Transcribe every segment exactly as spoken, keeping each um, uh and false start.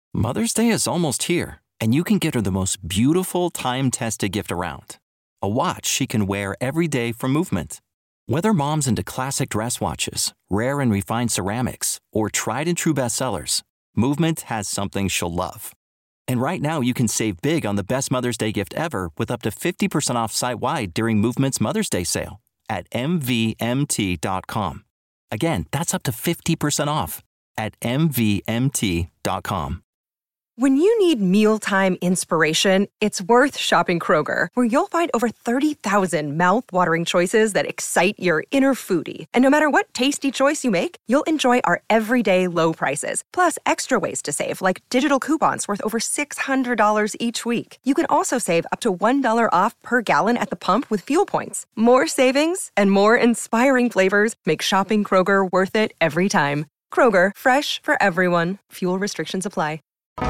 Mother's Day is almost here, and you can get her the most beautiful time-tested gift around. A watch she can wear every day from Movement. Whether mom's into classic dress watches, rare and refined ceramics, or tried and true bestsellers, Movement has something she'll love. And right now you can save big on the best Mother's Day gift ever with up to fifty percent off site-wide during Movement's Mother's Day sale at M V M T dot com. Again, that's up to fifty percent off at M V M T dot com. When you need mealtime inspiration, it's worth shopping Kroger, where you'll find over thirty thousand mouth-watering choices that excite your inner foodie. And no matter what tasty choice you make, you'll enjoy our everyday low prices, plus extra ways to save, like digital coupons worth over six hundred dollars each week. You can also save up to one dollar off per gallon at the pump with fuel points. More savings and more inspiring flavors make shopping Kroger worth it every time. Kroger, fresh for everyone. Fuel restrictions apply.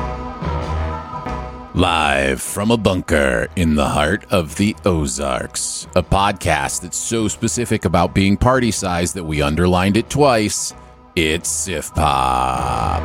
Live from a bunker in the heart of the Ozarks, a podcast that's so specific about being party-sized that we underlined it twice. It's Sif Pop.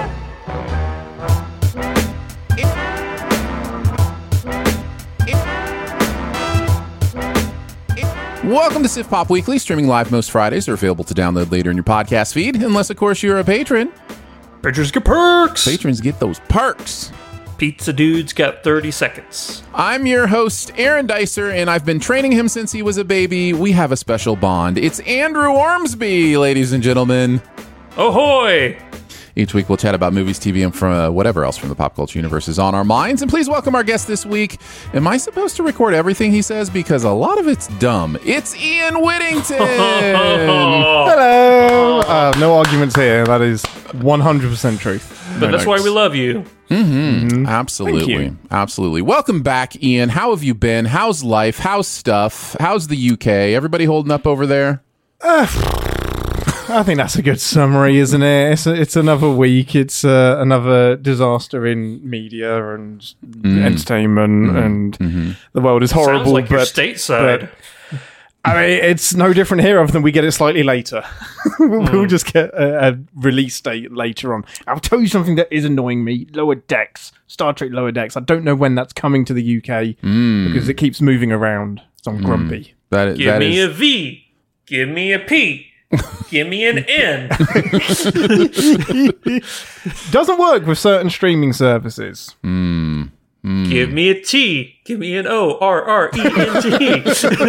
Welcome to Sif Pop Weekly, streaming live most Fridays. They're available to download later in your podcast feed, unless, of course, you're a patron. Patrons get perks! Patrons get those perks. Pizza Dude's got thirty seconds. I'm your host, Aaron Dicer, and I've been training him since he was a baby. We have a special bond. It's Andrew Ormsby, ladies and gentlemen. Ahoy! Each week we'll chat about movies, T V, and from uh, whatever else from the pop culture universe is on our minds. And please welcome our guest this week. Am I supposed to record everything he says? Because a lot of it's dumb. It's Ian Whittington! Hello! Uh, no arguments here. That is one hundred percent truth. But that's why we love you. Mm-hmm. Mm-hmm. Absolutely. Absolutely. Welcome back, Ian. How have you been? How's life? How's stuff? How's the U K? Everybody holding up over there? Uh, I think that's a good summary, isn't it? It's, a, it's another week. It's uh, another disaster in media and mm. entertainment, mm. and mm-hmm. the world is horrible. Sounds like but, your stateside. But, I mean, it's no different here other than we get it slightly later. we'll mm. just get a, a release date later on. I'll tell you something that is annoying me. Lower Decks. Star Trek Lower Decks. I don't know when that's coming to the U K mm. because it keeps moving around. So I'm mm. grumpy. That is, Give that me is... a V. Give me a P. Give me an N. Doesn't work with certain streaming services. Mm. Mm. Give me a T. Give me an O. R R E N T.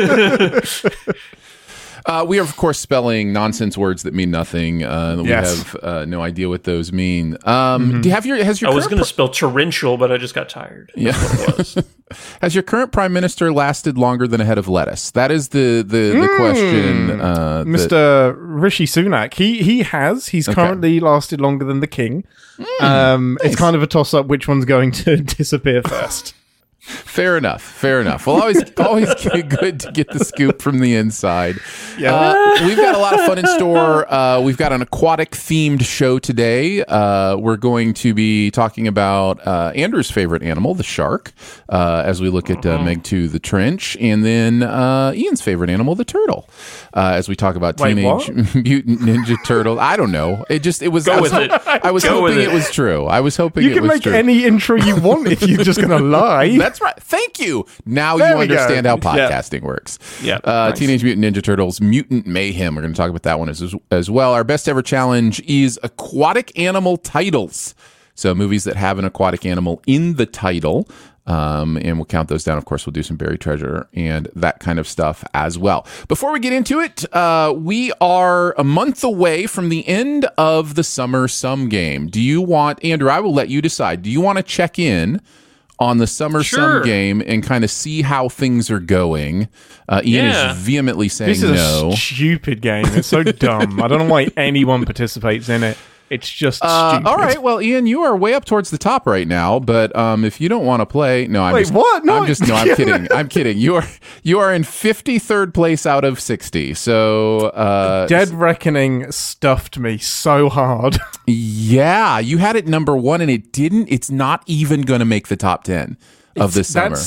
Uh, we are, of course, spelling nonsense words that mean nothing. Uh, we yes. have uh, no idea what those mean. Um, mm-hmm. Do you have your? Has your? I was going to pr- spell torrential, but I just got tired. Yeah. That's what it was. Has your current prime minister lasted longer than a head of lettuce? That is the the, the mm. question. Uh, Mister That... Rishi Sunak. He he has. He's okay. currently lasted longer than the king. Mm, um, nice. It's kind of a toss up which one's going to disappear first. Fair enough. Fair enough. Well, always, always good to get the scoop from the inside. Yeah, uh, we've got a lot of fun in store. Uh, we've got an aquatic-themed show today. Uh, we're going to be talking about uh, Andrew's favorite animal, the shark, uh, as we look at uh, Meg two, the trench, and then uh, Ian's favorite animal, the turtle, uh, as we talk about Wait, Teenage Mutant Ninja Turtle. I don't know. It just it was. Go I was, with ho- it. I was Go hoping with it. it was true. I was hoping you it can was make true. any intro you want if you're just going to lie. That's right. Thank you. Now There you we understand go. how podcasting yeah. works. Yeah. Uh, nice. Teenage Mutant Ninja Turtles, Mutant Mayhem. We're going to talk about that one as, as well. Our best ever challenge is aquatic animal titles. So movies that have an aquatic animal in the title. Um, and we'll count those down. Of course, we'll do some buried treasure and that kind of stuff as well. Before we get into it, uh, we are a month away from the end of the Summer Sum Game. Do you want, Andrew, I will let you decide. Do you want to check in on the Summer sure. Sum Game and kind of see how things are going? Uh, Ian yeah. is vehemently saying this is no. a stupid game. It's so dumb. I don't know why anyone participates in it. It's just uh, stupid. All right, well, Ian, you are way up towards the top right now, but um, if you don't want to play, no, I'm Wait, just, what? No, I'm just, no, I'm kidding. I'm kidding. You are, you are in fifty-third place out of sixty. So, uh, Dead Reckoning stuffed me so hard. Yeah, you had it number one, and it didn't. It's not even going to make the top ten of this summer. That's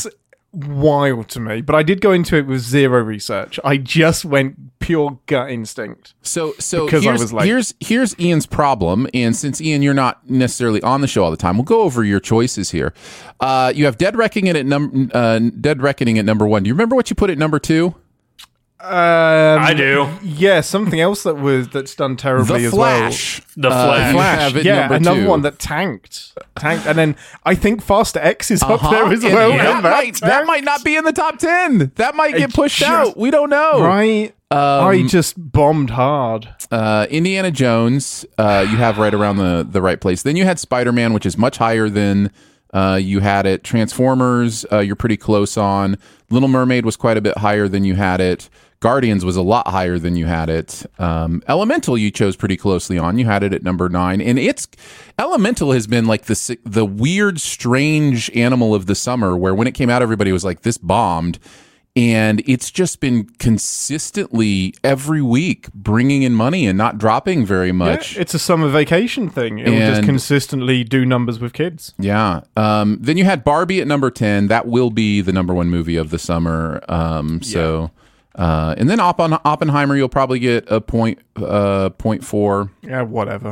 wild to me, but I did go into it with zero research. I just went pure gut instinct. So, so Because I here's, was like- here's here's Ian's problem, and since Ian, you're not necessarily on the show all the time, we'll go over your choices here. Uh, you have Dead Reckoning at num- uh, Dead Reckoning at number one. Do you remember what you put at number two? Um, I do. Yeah, something else that was that's done terribly The as Flash. The Uh, Flash. you well. have at Yeah, number another two. one that tanked, tanked, and then I think Faster X is up Uh-huh. there as And well. that, and might, that tanked. might not be in the top ten. That might get It pushed just- out. We don't know. right. I just bombed hard. Uh, Indiana Jones, uh, you have right around the, the right place. Then you had Spider-Man, which is much higher than uh, you had it. Transformers, uh, you're pretty close on. Little Mermaid was quite a bit higher than you had it. Guardians was a lot higher than you had it. Um, Elemental you chose pretty closely on. You had it at number nine, and it's Elemental has been like the si- the weird, strange animal of the summer. Where when it came out, everybody was like, "This bombed," and it's just been consistently every week bringing in money and not dropping very much. Yeah, it's a summer vacation thing. It'll just And- consistently do numbers with kids. Yeah. Um, then you had Barbie at number ten. That will be the number one movie of the summer. Um, so, uh, and then Oppen- Oppenheimer, you'll probably get a point, uh, point four. Yeah, whatever.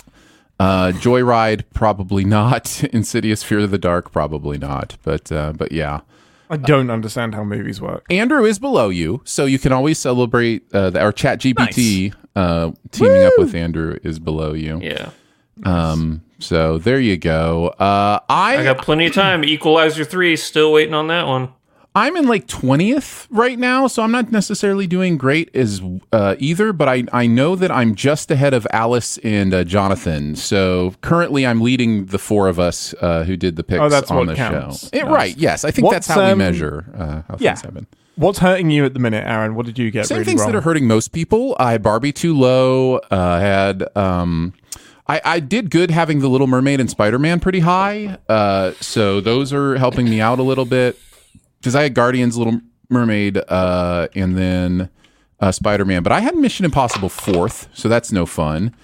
Uh, Joyride, probably not. Insidious, Fear of the Dark, probably not. But, uh, but yeah. I don't understand how movies work. Andrew is below you, so you can always celebrate. Uh, the, our Chat G P T uh, teaming up with Andrew is below you. Yeah. Um, so there you go. Uh, I I got plenty of time. Equalizer three, still waiting on that one. I'm in like twentieth right now, so I'm not necessarily doing great as uh, either, but I, I know that I'm just ahead of Alice and uh, Jonathan. So currently I'm leading the four of us uh, who did the picks Oh, that's on what the counts. show. Eh, Nice. Right, yes. I think What's, that's how we um, measure uh, how yeah. things happen. What's hurting you at the minute, Aaron? What did you get Same really things wrong? that are hurting most people. I had Barbie too low. Uh, I had... Um, I, I did good having The Little Mermaid and Spider-Man pretty high. Uh, so those are helping me out a little bit. Because I had Guardians, Little Mermaid, uh, and then uh, Spider-Man. But I had Mission Impossible fourth, so that's no fun.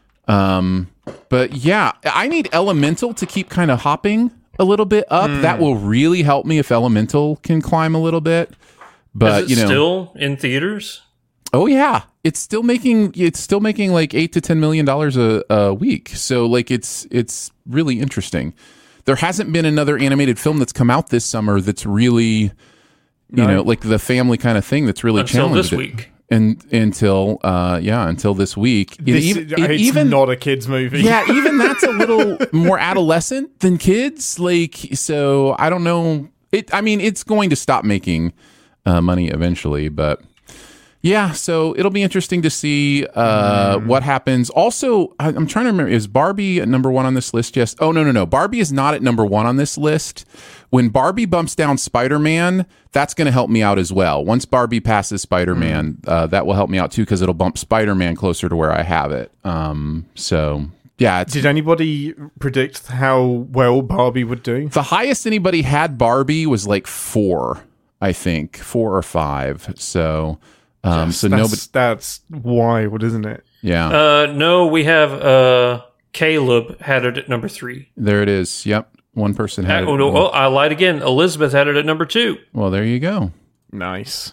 Um, but yeah, I need Elemental to keep kind of hopping a little bit up. Mm. That will really help me if Elemental can climb a little bit. But Is it you know, still in theaters? oh yeah, it's still making it's still making like eight to ten million dollars a, a week. So like it's it's really interesting. There hasn't been another animated film that's come out this summer that's really, you No. know, like the family kind of thing that's really Until challenged this it. week. And until uh yeah, until this week. It This, even- it it's even not a kids' movie. yeah, even that's a little more adolescent than kids. Like, so I don't know. It. I mean, it's going to stop making uh, money eventually, but yeah. So it'll be interesting to see uh, Mm. what happens. Also, I, I'm trying to remember: is Barbie at number one on this list? Yes. Oh no, no, no. Barbie is not at number one on this list. When Barbie bumps down Spider-Man, that's going to help me out as well. Once Barbie passes Spider-Man, Mm. uh, that will help me out too because it'll bump Spider-Man closer to where I have it. Um, so yeah, it's, Did anybody predict how well Barbie would do? the highest anybody had Barbie was like four, I think, four or five. So, um, so that's, nobody, that's wild, isn't it? yeah, Uh, no, we have uh, Caleb had it at number three. there it is. Yep, one person had Uh, it. oh, no, oh, I lied again. Elizabeth had it at number two. Well, there you go. Nice.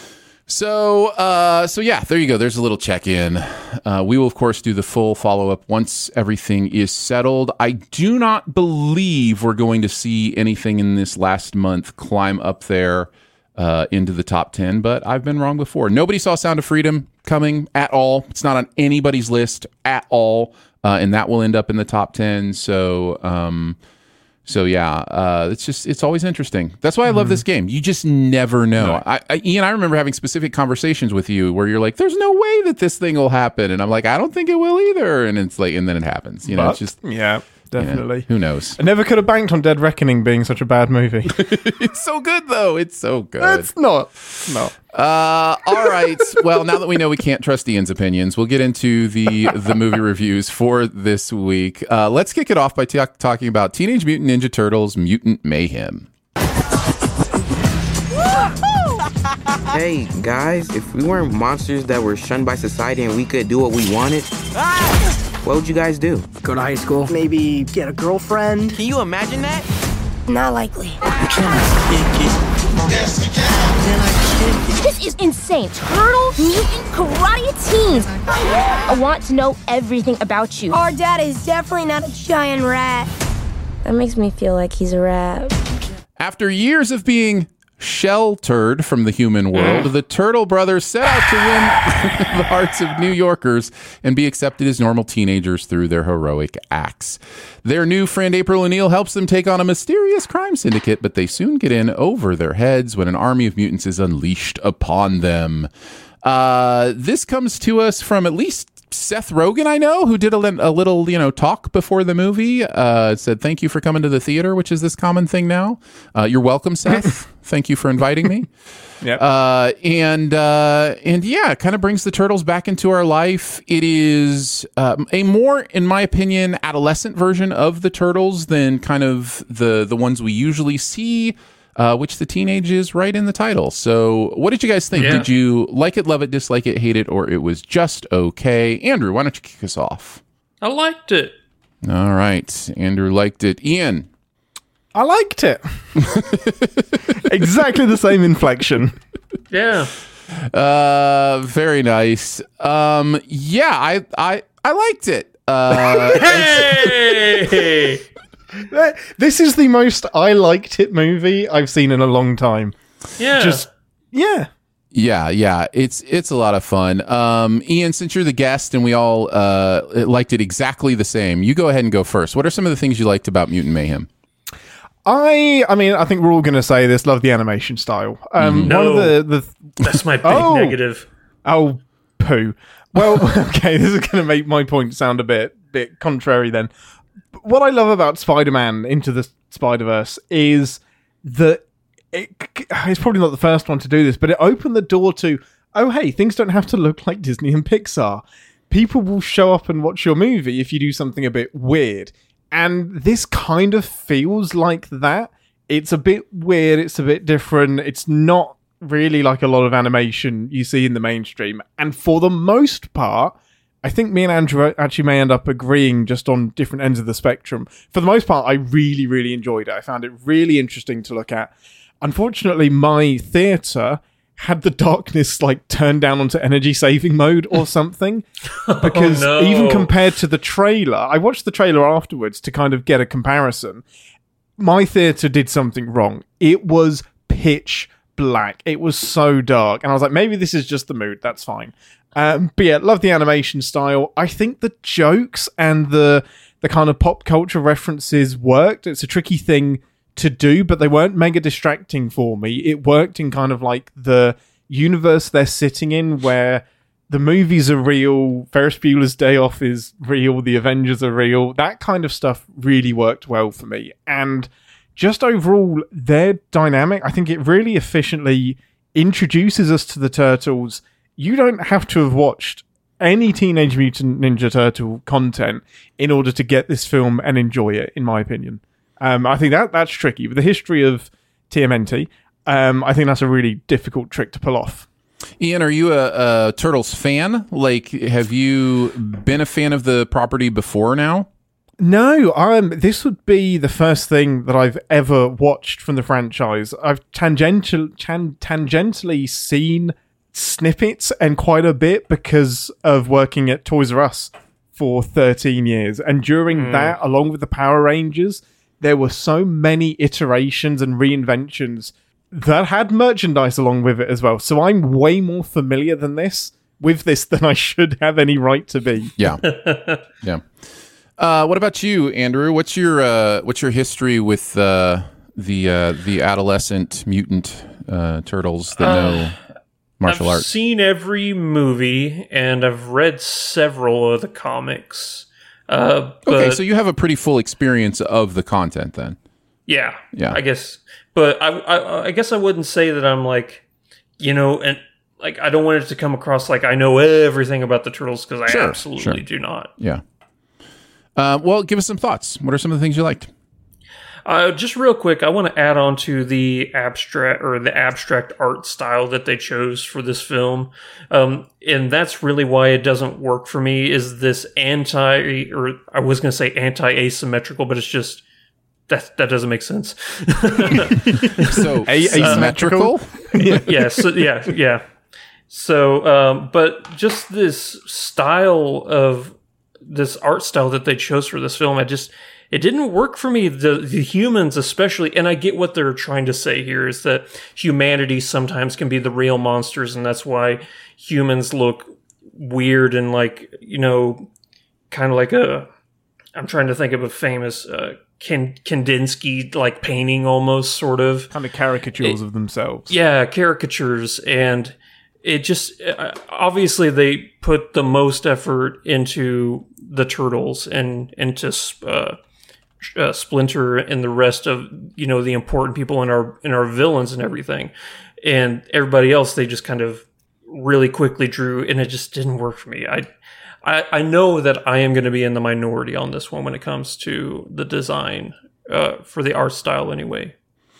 So, uh, so yeah, there you go. There's a little check-in. Uh, we will, of course, do the full follow-up once everything is settled. I do not believe we're going to see anything in this last month climb up there uh, into the top ten, but I've been wrong before. Nobody saw Sound of Freedom coming at all. It's not on anybody's list at all, uh, and that will end up in the top ten. So, um, So yeah, uh, it's just it's always interesting. That's why I love this game. You just never know. I, I, Ian, I remember having specific conversations with you where you're like, "There's no way that this thing will happen," and I'm like, "I don't think it will either." And it's like, and then it happens. You know, But, it's just yeah, yeah, definitely. who knows? I never could have banked on Dead Reckoning being such a bad movie. It's so good though. It's so good. It's not. It's not. Uh, all right. Well, now that we know we can't trust Ian's opinions, we'll get into the the movie reviews for this week. Uh, let's kick it off by t- talking about Teenage Mutant Ninja Turtles: Mutant Mayhem. Hey, guys, if we weren't monsters that were shunned by society and we could do what we wanted, what would you guys do? Go to high school. Maybe get a girlfriend. Can you imagine that? Not likely. Can I kick it? Yes, we can. Can I kick it? This is insane. Turtle Mutant Karate Teens. I want to know everything about you. Our dad is definitely not a giant rat. That makes me feel like he's a rat. After years of being sheltered from the human world, the Turtle Brothers set out to win the hearts of New Yorkers and be accepted as normal teenagers through their heroic acts. Their new friend April O'Neil helps them take on a mysterious crime syndicate, but they soon get in over their heads when an army of mutants is unleashed upon them. Uh, this comes to us from at least Seth Rogen, I know, who did a, li- a little, you know, talk before the movie. Uh, said, thank you for coming to the theater, which is this common thing now. Uh, you're welcome, Seth. Thank you for inviting me. Yep. Uh, and, uh, and yeah, it kind of brings the Turtles back into our life. It is um, a more, in my opinion, adolescent version of the Turtles than kind of the, the ones we usually see. Uh, which the teenage is right in the title. So what did you guys think? Yeah. Did you like it, love it, dislike it, hate it, or it was just okay? Andrew, why don't you kick us off? I liked it. All right. Andrew liked it. Ian. I liked it. Exactly the same inflection. Yeah. Uh, very nice. Um, yeah, I, I, I liked it. Uh, Hey! This is the most I liked it movie I've seen in a long time. Yeah. Just, yeah. Yeah, yeah, it's it's a lot of fun. Um, Ian, since you're the guest and we all uh, liked it exactly the same, you go ahead and go first. What are some of the things you liked about Mutant Mayhem? I, I mean, I think we're all going to say this. Love the animation style. Um, No. One of the, the That's my big Oh. negative. oh poo. Well, okay, this is going to make my point sound a bit bit contrary. Then, what I love about Spider-Man Into the Spider-Verse is that it, it's probably not the first one to do this, but it opened the door to, oh, hey, things don't have to look like Disney and Pixar. People will show up and watch your movie if you do something a bit weird. And this kind of feels like that. It's a bit weird. It's a bit different. It's not really like a lot of animation you see in the mainstream. And for the most part, I think me and Andrew actually may end up agreeing just on different ends of the spectrum. For the most part, I really, really enjoyed it. I found it really interesting to look at. Unfortunately, my theatre had the darkness like turned down onto energy saving mode or something. Because Oh, no. even compared to the trailer, I watched the trailer afterwards to kind of get a comparison. My theatre did something wrong. It was pitch black. It was so dark. And I was like, maybe this is just the mood. That's fine. Um, but yeah, love the animation style. I think the jokes and the the kind of pop culture references worked. It's a tricky thing to do, but they weren't mega distracting for me. It worked in kind of like the universe they're sitting in, where the movies are real, Ferris Bueller's Day Off is real, the Avengers are real. That kind of stuff really worked well for me. And just overall, their dynamic, I think it really efficiently introduces us to the Turtles. You don't have to have watched any Teenage Mutant Ninja Turtle content in order to get this film and enjoy it, in my opinion. Um, I think that that's tricky. With the history of T M N T, um, I think that's a really difficult trick to pull off. Ian, are you a, a Turtles fan? Like, have you been a fan of the property before now? No, um, this would be the first thing that I've ever watched from the franchise. I've tangential, tan- tangentially seen snippets and quite a bit because of working at Toys R Us for thirteen years. And during mm. that, along with the Power Rangers, there were so many iterations and reinventions that had merchandise along with it as well. So I'm way more familiar than this with this than I should have any right to be. Yeah. Yeah. Uh, what about you, Andrew? What's your uh, what's your history with uh, the uh, the adolescent mutant uh, turtles that Uh, know martial I've arts? seen every movie and I've read several of the comics. Uh, but Okay, so you have a pretty full experience of the content then. yeah, Yeah. I guess. But I, I, I guess I wouldn't say that I'm like, you know, and like I don't want it to come across like I know everything about the Turtles because I Sure, absolutely sure. do not. Yeah. Uh, well, give us some thoughts. What are some of the things you liked? Uh, just real quick, I want to add on to the abstract or the abstract art style that they chose for this film, um, and that's really why it doesn't work for me. Is this anti, or I was going to say anti-asymmetrical, but it's just that that doesn't make sense. So asymmetrical. Uh, yeah, so, yeah, yeah. So, um, but just this style of this art style that they chose for this film, I just it didn't work for me. The the humans, especially, and I get what they're trying to say here is that humanity sometimes can be the real monsters, and that's why humans look weird and like, you know, kind of like a. I'm trying to think of a famous uh, Kandinsky like painting, almost sort of kind of caricatures it, of themselves. Yeah, caricatures, and it just uh, obviously they put the most effort into the turtles and into uh, uh, Splinter and the rest of, you know, the important people in our in our villains and everything, and everybody else they just kind of really quickly drew, and it just didn't work for me. I. I, I know that I am going to be in the minority on this one when it comes to the design uh, for the art style anyway.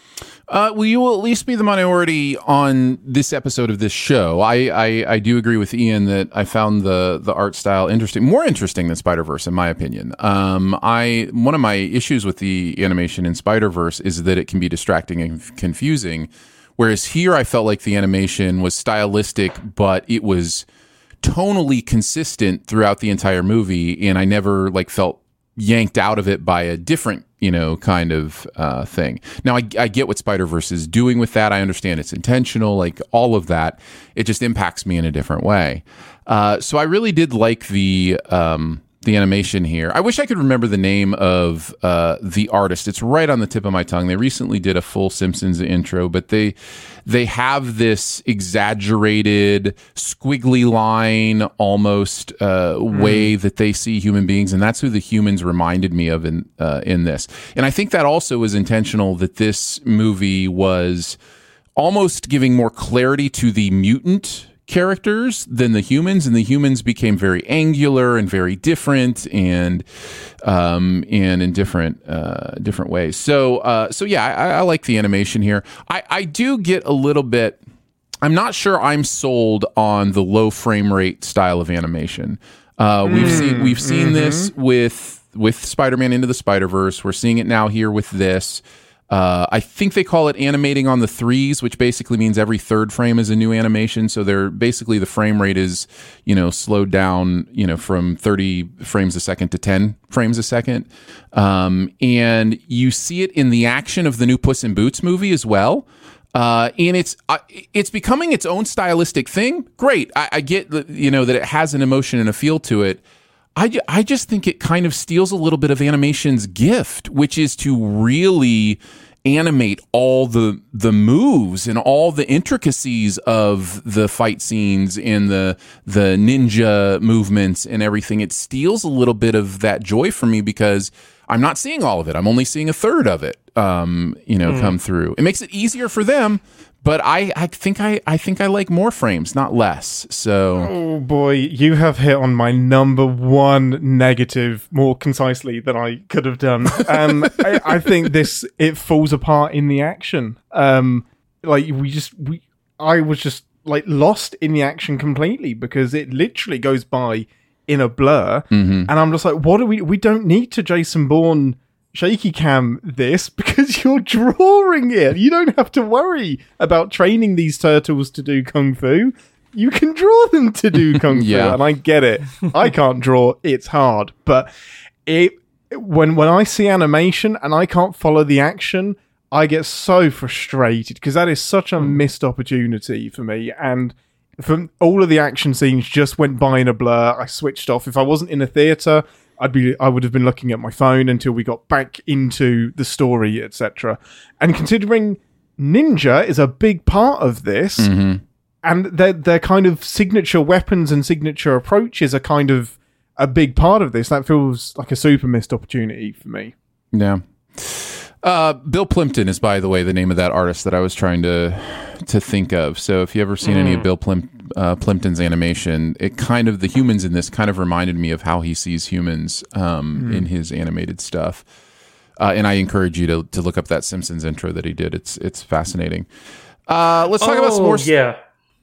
Uh, well, you will at least be the minority on this episode of this show. I, I, I do agree with Ian that I found the the art style interesting, more interesting than Spider-Verse, in my opinion. Um, I one of my issues with the animation in Spider-Verse is that it can be distracting and confusing, whereas here I felt like the animation was stylistic, but it was tonally consistent throughout the entire movie, and I never like felt yanked out of it by a different, you know, kind of uh, thing. Now, I, I get what Spider-Verse is doing with that. I understand it's intentional, like all of that. It just impacts me in a different way. Uh, so I really did like the um, the animation here. I wish I could remember the name of uh, the artist. It's right on the tip of my tongue. They recently did a full Simpsons intro, but they they have this exaggerated, squiggly line almost uh, mm. way that they see human beings, and that's who the humans reminded me of in uh, in this. And I think that also was intentional, that this movie was almost giving more clarity to the mutant characters than the humans, and the humans became very angular and very different, and um and in different uh different ways. So uh so yeah, I, I like the animation here. I I do get a little bit. I'm not sure I'm sold on the low frame rate style of animation. Uh, we've mm, seen we've seen mm-hmm. this with with Spider-Man Into the Spider-Verse. We're seeing it now here with this. Uh, I think they call it animating on the threes, which basically means every third frame is a new animation. So they're basically the frame rate is, you know, slowed down, you know, from thirty frames a second to ten frames a second. Um, and you see it in the action of the new Puss in Boots movie as well. Uh, and it's uh, it's becoming its own stylistic thing. Great. I, I get that, you know, that it has an emotion and a feel to it. I, I just think it kind of steals a little bit of animation's gift, which is to really animate all the the moves and all the intricacies of the fight scenes and the the ninja movements and everything. It steals a little bit of that joy for me because I'm not seeing all of it. I'm only seeing a third of it, um, you know, mm. come through. It makes it easier for them. But I, I think I, I think I like more frames, not less. So, oh boy, you have hit on my number one negative more concisely than I could have done. Um, I, I think this it falls apart in the action. Um, like we just we, I was just like lost in the action completely because it literally goes by in a blur, mm-hmm. and I'm just like, what do we? We don't need to Jason Bourne shaky cam this because you're drawing it. You don't have to worry about training these turtles to do kung fu. You can draw them to do kung fu, yeah. And I get it. I can't draw. It's hard, but it when when I see animation and I can't follow the action, I get so frustrated because that is such a missed opportunity for me. And from all of the action scenes just went by in a blur. I switched off. If I wasn't in a theater, I'd be, I would have been looking at my phone until we got back into the story, et cetera. And considering ninja is a big part of this, mm-hmm. and their their kind of signature weapons and signature approaches are kind of a big part of this, that feels like a super missed opportunity for me. Yeah. Uh, Bill Plympton is, by the way, the name of that artist that I was trying to to think of. So if you ever seen mm. any of Bill Plymp, uh, Plympton's animation, it kind of, the humans in this kind of reminded me of how he sees humans um, mm. in his animated stuff. Uh, and I encourage you to to look up that Simpsons intro that he did. It's it's fascinating. Uh, let's talk oh, about some more. Yeah.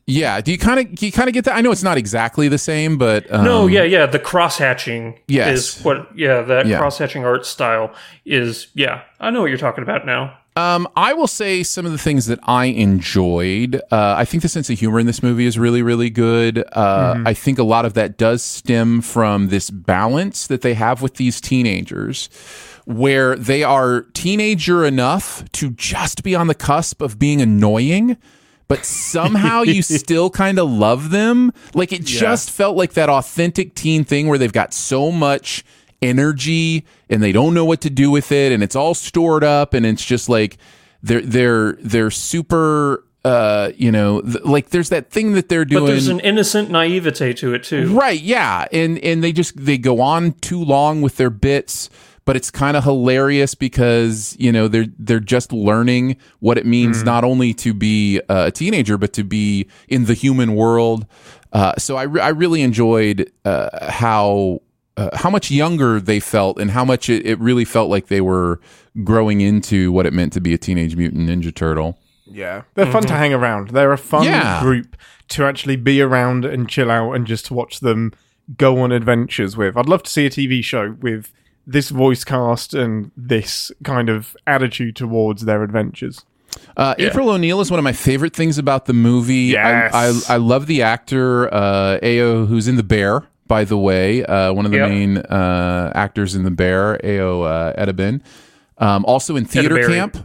Yeah, do you kind of you kind of get that? I know it's not exactly the same, but um, no, yeah, yeah. The cross hatching yes. is what. Yeah, that yeah. cross hatching art style is. Yeah, I know what you're talking about now. Um, I will say some of the things that I enjoyed. Uh, I think the sense of humor in this movie is really, really good. Uh, mm-hmm. I think a lot of that does stem from this balance that they have with these teenagers, where they are teenager enough to just be on the cusp of being annoying, but somehow you still kind of love them. Like it yeah. just felt like that authentic teen thing where they've got so much energy and they don't know what to do with it, and it's all stored up, and it's just like they're they're they're super. Uh, you know, th- like there's that thing that they're doing. But there's an innocent naivete to it too, right? Yeah, and and they just they go on too long with their bits. But it's kind of hilarious because, you know, they're they're just learning what it means mm. not only to be uh, a teenager, but to be in the human world. Uh, so I, re- I really enjoyed uh, how uh, how much younger they felt and how much it, it really felt like they were growing into what it meant to be a Teenage Mutant Ninja Turtle. Yeah, they're mm-hmm. fun to hang around. They're a fun yeah. group to actually be around and chill out and just watch them go on adventures with. I'd love to see a T V show with this voice cast and this kind of attitude towards their adventures. Uh, yeah. April O'Neil is one of my favorite things about the movie. Yes. I, I, I love the actor, uh, Ayo, who's in The Bear, by the way. Uh, one of the yep. main uh, actors in The Bear, Ayo uh, Edebin. Um, also in Theater Edeberry. Camp,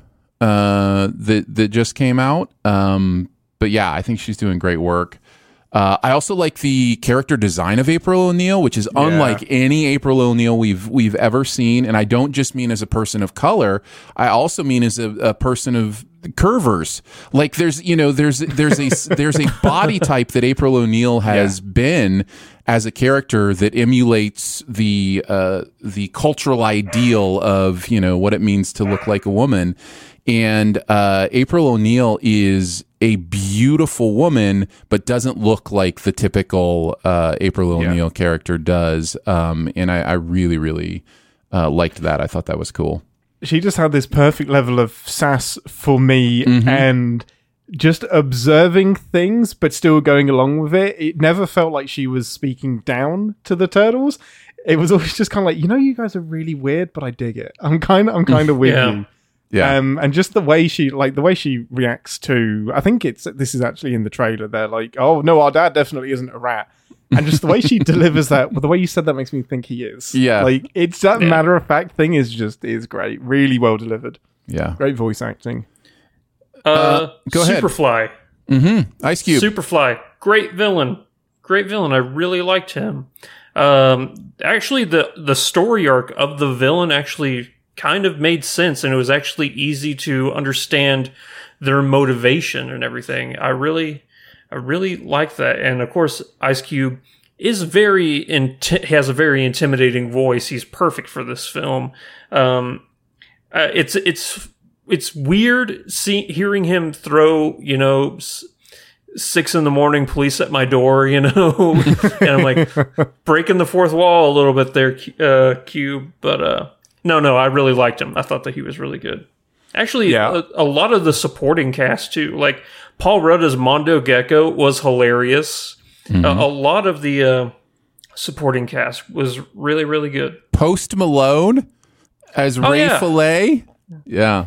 uh, that, that just came out. Um, but yeah, I think she's doing great work. Uh, I also like the character design of April O'Neil, which is unlike yeah. any April O'Neil we've we've ever seen. And I don't just mean as a person of color. I also mean as a, a person of curvers. Like there's, you know, there's there's a there's a body type that April O'Neil has yeah. been as a character that emulates the uh, the cultural ideal of, you know, what it means to look like a woman. And uh, April O'Neil is a beautiful woman, but doesn't look like the typical uh, April O'Neil yeah. character does. Um, and I, I really, really uh, liked that. I thought that was cool. She just had this perfect level of sass for me mm-hmm. and just observing things, but still going along with it. It never felt like she was speaking down to the turtles. It was always just kind of like, you know, you guys are really weird, but I dig it. I'm kind of, I'm kind of with yeah. you. Yeah. Um, and just the way she, like, the way she reacts to, I think it's, this is actually in the trailer. They're like, oh, no, our dad definitely isn't a rat. And just the way she delivers that, well, the way you said that makes me think he is. Yeah. Like, it's that yeah. matter of fact thing is just, is great. Really well delivered. Yeah. Great voice acting. Uh, uh go ahead. Superfly. Mm-hmm. Ice Cube. Superfly. Great villain. Great villain. I really liked him. Um, actually, the, the story arc of the villain actually kind of made sense, and it was actually easy to understand their motivation and everything. I really, I really liked that. And of course, Ice Cube is very inti- has a very intimidating voice. He's perfect for this film. Um, uh, it's it's it's weird see, hearing him throw, you know, s- six in the morning, police at my door, you know, and I'm like breaking the fourth wall a little bit there, uh, Cube, but uh. No, no, I really liked him. I thought that he was really good. Actually, yeah. a, a lot of the supporting cast, too. Like, Paul Rudd as Mondo Gecko was hilarious. Mm-hmm. Uh, a lot of the uh, supporting cast was really, really good. Post Malone as oh, Ray yeah. Fillet. Yeah.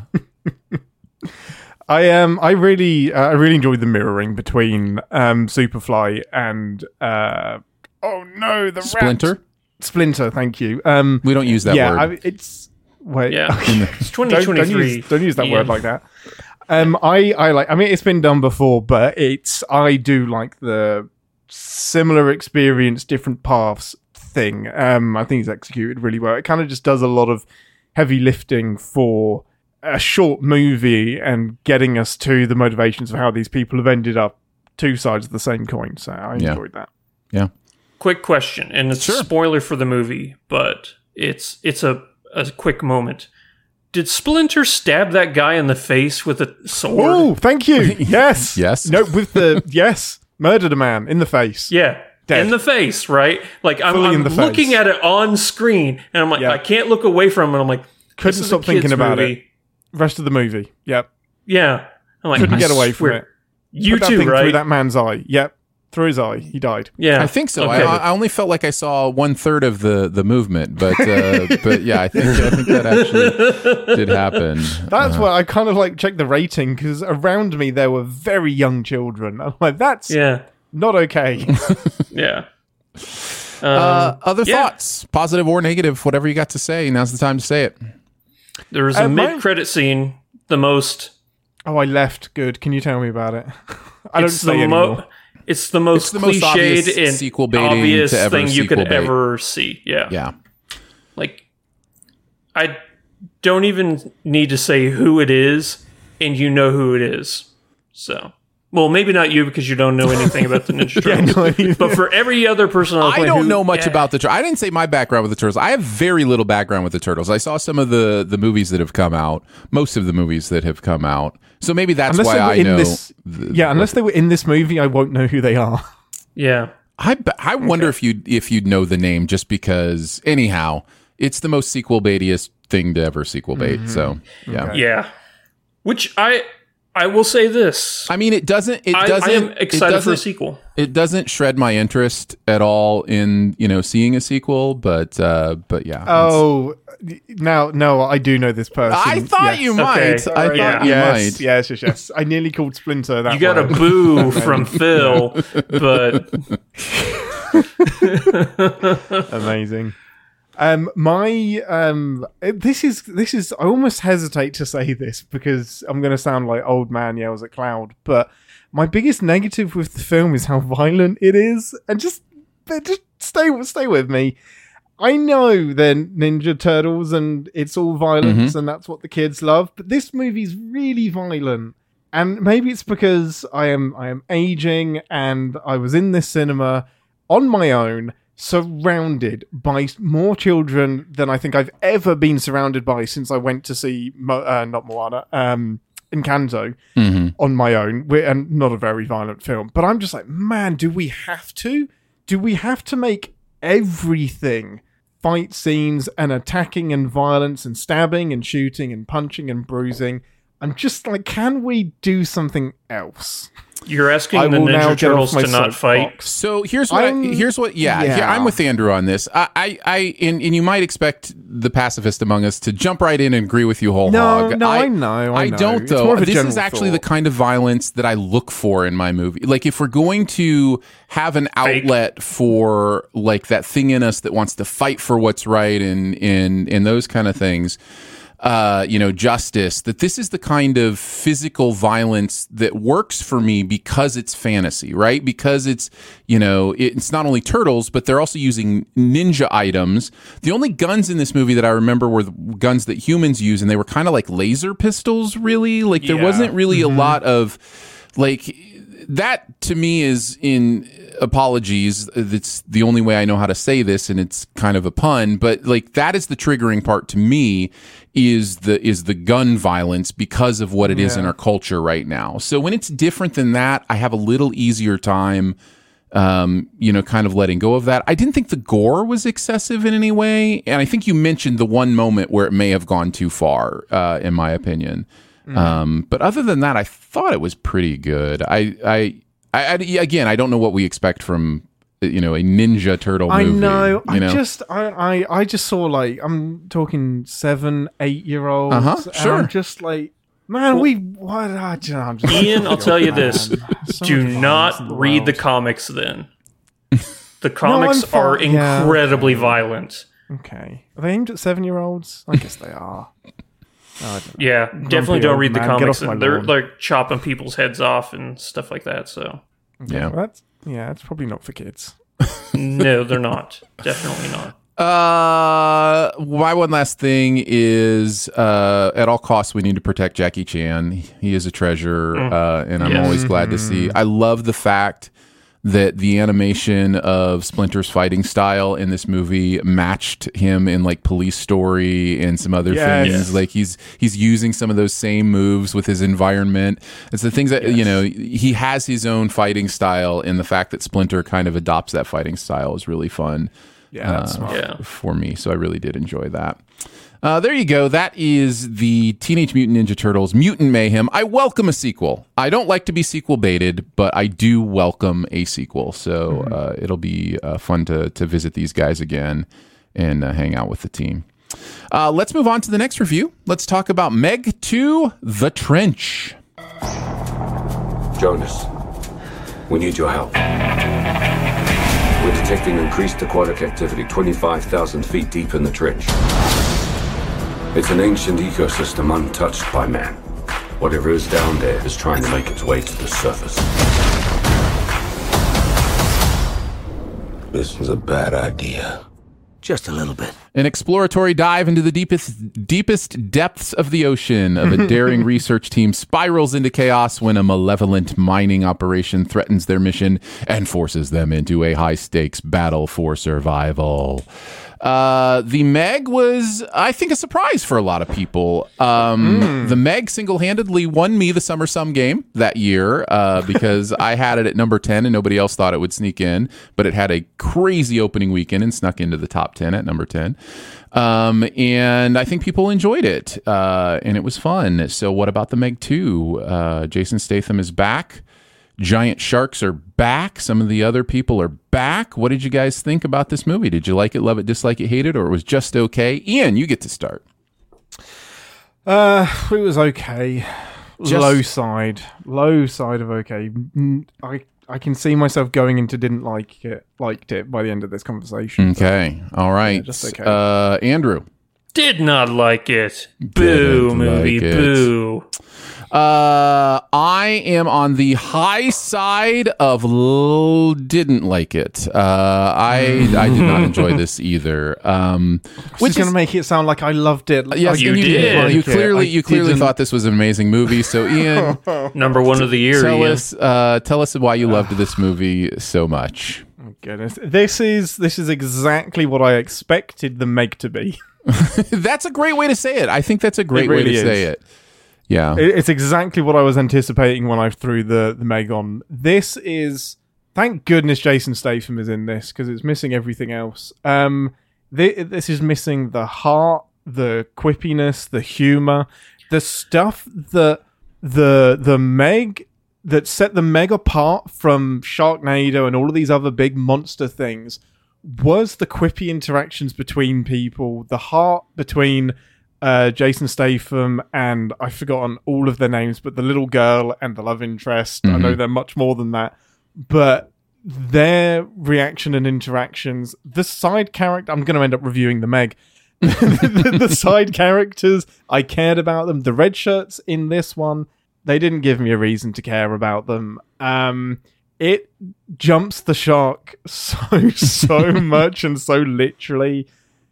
I um, I really, uh, I really enjoyed the mirroring between um, Superfly and, uh, oh no, the Splinter? rat. Splinter, thank you. Um, we don't use that yeah, word. I, it's wait. Yeah, it's twenty don't, twenty-three. Don't use, don't use that yeah. word like that. Um, I, I like. I mean, it's been done before, but it's. I do like the similar experience, different paths thing. Um, I think it's executed really well. It kind of just does a lot of heavy lifting for a short movie and getting us to the motivations of how these people have ended up two sides of the same coin. So I enjoyed yeah. that. Yeah. Quick question, and it's sure. a spoiler for the movie, but it's it's a, a quick moment. Did Splinter stab that guy in the face with a sword? Oh, thank you. Yes. Yes. No, with the yes, murdered a man in the face. Yeah. Dead. In the face, right? Like I'm, Fully I'm in the looking face. at it on screen, and I'm like, Yeah. I can't look away from it. I'm like, couldn't this is stop a thinking kid's about movie. it. Rest of the movie, yep. Yeah. I'm like, Couldn't I get away from swear, it. You Put that too, thing right? through that man's eye. Yep. Through his eye. He died. Yeah. I think so. Okay. I, I only felt like I saw one third of the, the movement, but uh, but yeah, I think I think that actually did happen. That's uh, why I kind of like checked the rating, because around me there were very young children. I'm like, that's Yeah. not okay. Yeah. Um, uh, other yeah. thoughts, positive or negative, whatever you got to say. Now's the time to say it. There was a Uh, my- mid-credit scene, the most... Oh, I left. Good. Can you tell me about it? I don't it's say the anymore. mo- It's the most It's the most cliched obvious and sequel baiting obvious to ever thing you could sequel bait. ever see. Yeah. Yeah. Like, I don't even need to say who it is, and you know who it is. So... Well, maybe not you because you don't know anything about the Ninja Turtles. Yeah, no, but for every other person on the I planet don't who- know much yeah, about the Turtles. I didn't say my background with the Turtles. I have very little background with the Turtles. I saw some of the, the movies that have come out, most of the movies that have come out. So maybe that's Unless why they were I in know. this- the- Yeah, unless they were in this movie, I won't know who they are. Yeah. I b- I wonder if you if you'd know the name just because. Anyhow, it's the most sequel baitiest thing to ever sequel bait. Mm-hmm. So yeah. Okay. Yeah. Which I I will say this. I mean, it doesn't. It I, doesn't. I am it excited for a doesn't- sequel. It doesn't shred my interest at all in you know seeing a sequel. But uh, but yeah. Oh, now, no, I do know this person. I thought Yes. you might. Okay. I thought Yeah. you Yes, might. yes, yes, yes. I nearly called Splinter that You got a word. boo from Phil, but Amazing. Um, my um, this is this is. I almost hesitate to say this because I'm going to sound like old man yells at cloud. But my biggest negative with the film is how violent it is, and just just stay stay with me. I know they're Ninja Turtles and it's all violence Mm-hmm. and that's what the kids love, but this movie's really violent. And maybe it's because I am I am aging and I was in this cinema on my own, surrounded by more children than I think I've ever been surrounded by since I went to see Mo- uh, not Moana, um, Encanto Mm-hmm. on my own, We're, and not a very violent film. But I'm just like, man, do we have to? Do we have to make everything fight scenes and attacking and violence and stabbing and shooting and punching and bruising? I'm just like, can we do something else? you're asking I the will now Ninja get off Turtles my to not fight. soapbox. So here's what. I, I'm- here's what. Yeah, yeah. yeah, I'm with Andrew on this. I, I, I and, and you might expect the pacifist among us to jump right in and agree with you whole No, hog. no, I know, I know. don't It's more though. of a This is general actually thought. the kind of violence that I look for in my movie. Like if we're going to have an Fake. outlet for like that thing in us that wants to fight for what's right and and and those kind of things. Uh, you know, justice, that this is the kind of physical violence that works for me because it's fantasy, right? Because it's, you know, it's not only turtles, but they're also using ninja items. The only guns in this movie that I remember were the guns that humans use, and they were kind of like laser pistols, really. Like there Yeah. wasn't really a lot of, like, that to me is in apologies. That's the only way I know how to say this, and it's kind of a pun, but like that is the triggering part to me is the is the gun violence because of what it is in our culture right now. So when it's different than that, I have a little easier time um, you know, kind of letting go of that. I didn't think the gore was excessive in any way, and I think you mentioned the one moment where it may have gone too far, uh, in my opinion. Mm. Um, but other than that, I thought it was pretty good. I, I, I, I again, I don't know what we expect from, you know, a Ninja Turtle movie. I know. You I know? just, I, I, I just saw like I'm talking seven, eight year olds. Uh-huh, and sure. I'm just like, man, we. What? I, don't know, I'm just Ian, I'll tell you this: So do much violence not in the read the world. comics. Then the comics fine- are yeah. incredibly violent. Okay, are they aimed at seven year olds? I guess they are. I don't know. Yeah, definitely Grumpy don't old read the man, get comics. off my And they're lawn. like chopping people's heads off and stuff like that. So Yeah. Well, that's yeah, it's probably not for kids. no, they're not. Definitely not. Uh, my one last thing is, uh, at all costs, we need to protect Jackie Chan. He is a treasure, uh, and I'm Yes. always glad to see. I love the fact that the animation of Splinter's fighting style in this movie matched him in like Police Story and some other Yes. things. Yes. Like he's he's using some of those same moves with his environment. It's the things that you know he has his own fighting style, and the fact that Splinter kind of adopts that fighting style is really fun. Yeah, that's uh, smart. Yeah. for me. So I really did enjoy that. Uh, there you go. That is the Teenage Mutant Ninja Turtles Mutant Mayhem. I welcome a sequel. I don't like to be sequel baited, but I do welcome a sequel. So uh, it'll be uh, fun to to visit these guys again and uh, hang out with the team. Uh, let's move on to the next review. Let's talk about Meg two, The Trench. Jonas, we need your help. We're detecting increased aquatic activity twenty-five thousand feet deep in the trench. It's an ancient ecosystem untouched by man. Whatever is down there is trying to make its way to the surface. This is a bad idea. Just a little bit. An exploratory dive into the deepest deepest depths of the ocean of a daring research team spirals into chaos when a malevolent mining operation threatens their mission and forces them into a high-stakes battle for survival. Uh, the Meg was, I think, a surprise for a lot of people. Um, mm. The Meg single-handedly won me the Summer Sum game that year uh, because I had it at number ten and nobody else thought it would sneak in, but it had a crazy opening weekend and snuck into the top ten at number ten. Um, and I think people enjoyed it, uh, and it was fun. So what about the Meg two? Uh, Jason Statham is back. Giant sharks are back. Some of the other people are back. What did you guys think about this movie? Did you like it, love it, dislike it, hate it, or it was just okay? Ian, you get to start. Uh, it was okay. Just- low side. Low side of okay. Mm, I I can see myself going into didn't like it, liked it by the end of this conversation. Okay. All right. Yeah, just okay. Uh, Andrew. Did not like it. Boo, Didn't movie, like it. boo. Uh, I am on the high side of l- didn't like it. Uh, I I did not enjoy this either. Um, Which is going to make it sound like I loved it. Yes, you and you did. Like you it. clearly I you clearly didn't. thought this was an amazing movie. So Ian, Number one of the year, tell Ian. us uh, tell us why you loved this movie so much. Oh, goodness. This is this is exactly what I expected the Meg to be. That's a great way to say it. I think that's a great It really way to is. say it. Yeah. It- It's exactly what I was anticipating when I threw the, the Meg on. This is... Thank goodness Jason Statham is in this, because it's missing everything else. Um, thi- This is missing the heart, the quippiness, the humour, the stuff that the the Meg... that set the Meg apart from Sharknado and all of these other big monster things was the quippy interactions between people, the heart between... Uh, Jason Statham and I've forgotten all of their names, but the little girl and the love interest. Mm-hmm. I know they're much more than that, but their reaction and interactions, the side character, I'm going to end up reviewing the Meg. the, the side characters, I cared about them. The red shirts in this one, they didn't give me a reason to care about them. Um, it jumps the shark so, so much and so literally.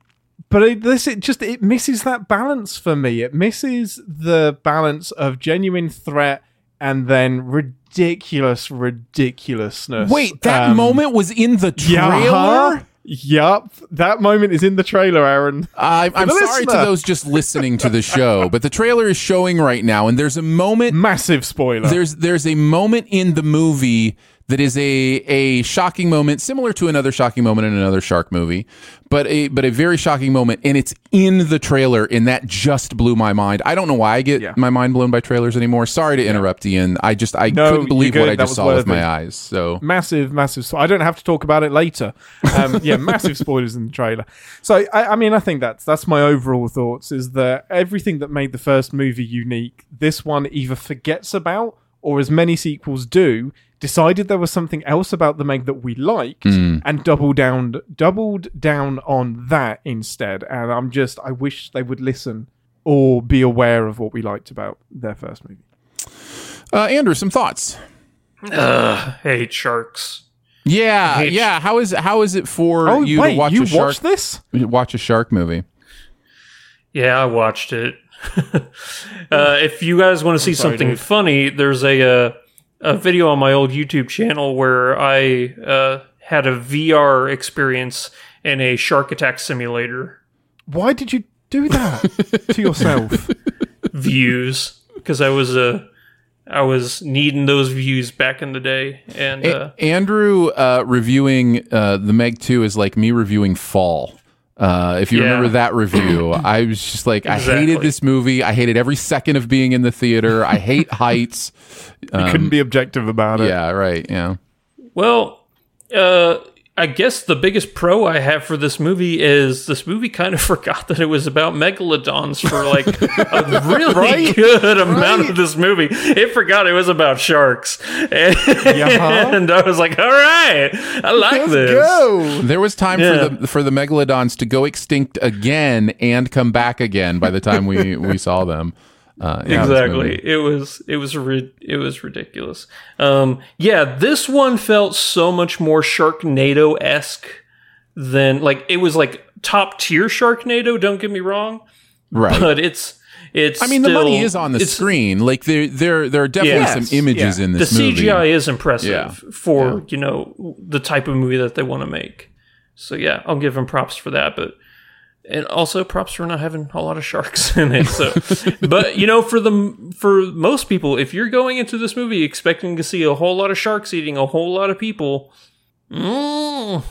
But it, this it just it misses that balance for me. It misses the balance of genuine threat and then ridiculous ridiculousness. Wait, that Um, moment was in the yeah, trailer? huh? Yup, that moment is in the trailer, Aaron. I, I'm the sorry to listener. those just listening to the show, but the trailer is showing right now, and there's a moment. Massive spoiler. There's there's a moment in the movie that is a a shocking moment, similar to another shocking moment in another shark movie, but a but a very shocking moment, and it's in the trailer, and that just blew my mind. I don't know why I get Yeah. my mind blown by trailers anymore. Sorry to interrupt, Ian. I just I No, couldn't believe you're what good. I That just was saw with worthy. my eyes. So Massive, massive. So I don't have to talk about it later. Um, yeah, massive spoilers in the trailer. So I, I mean, I think that's that's my overall thoughts. Is that everything that made the first movie unique, this one either forgets about, or as many sequels do, decided there was something else about the Meg that we liked, Mm. and doubled down, doubled down on that instead. And I'm just, I wish they would listen or be aware of what we liked about their first movie. uh, Andrew, some thoughts. Ugh, hate sharks. Yeah, hate yeah. How is how is it for Oh you wait, to watch you a shark watched this? watch a shark movie? Yeah, I watched it. uh, if you guys want to see sorry, something dude. funny, there's a uh, a video on my old YouTube channel where I uh, had a V R experience in a shark attack simulator. Why did you do that to yourself? Views, because I was uh, I was needing those views back in the day, and A- uh, Andrew uh, reviewing uh, the Meg two is like me reviewing Fall. Uh, if you Yeah. remember that review, I was just like, Exactly. I hated this movie. I hated every second of being in the theater. I hate heights. You couldn't be objective about it. Yeah, right. Yeah. Well, uh, I guess the biggest pro I have for this movie is this movie kind of forgot that it was about megalodons for like a really Right? good amount Right? of this movie. It forgot it was about sharks. And, Yeah. and I was like, all right, I like Let's this. go. There was time Yeah. for the for the megalodons to go extinct again and come back again by the time we, we saw them. Uh, yeah, this Exactly. movie. It was it was ri- it was ridiculous. Um, yeah, this one felt so much more Sharknado esque than like it was like top tier Sharknado. Don't get me wrong, Right. but it's it's. I mean, the still- money is on the it's- screen. Like there, there, there are definitely Yes, some images yeah. in The this C G I movie. is impressive Yeah. for Yeah. you know the type of movie that they want to make. So yeah, I'll give them props for that. But and also props for not having a lot of sharks in it. So, but you know, for the for most people, if you're going into this movie expecting to see a whole lot of sharks eating a whole lot of people, mm,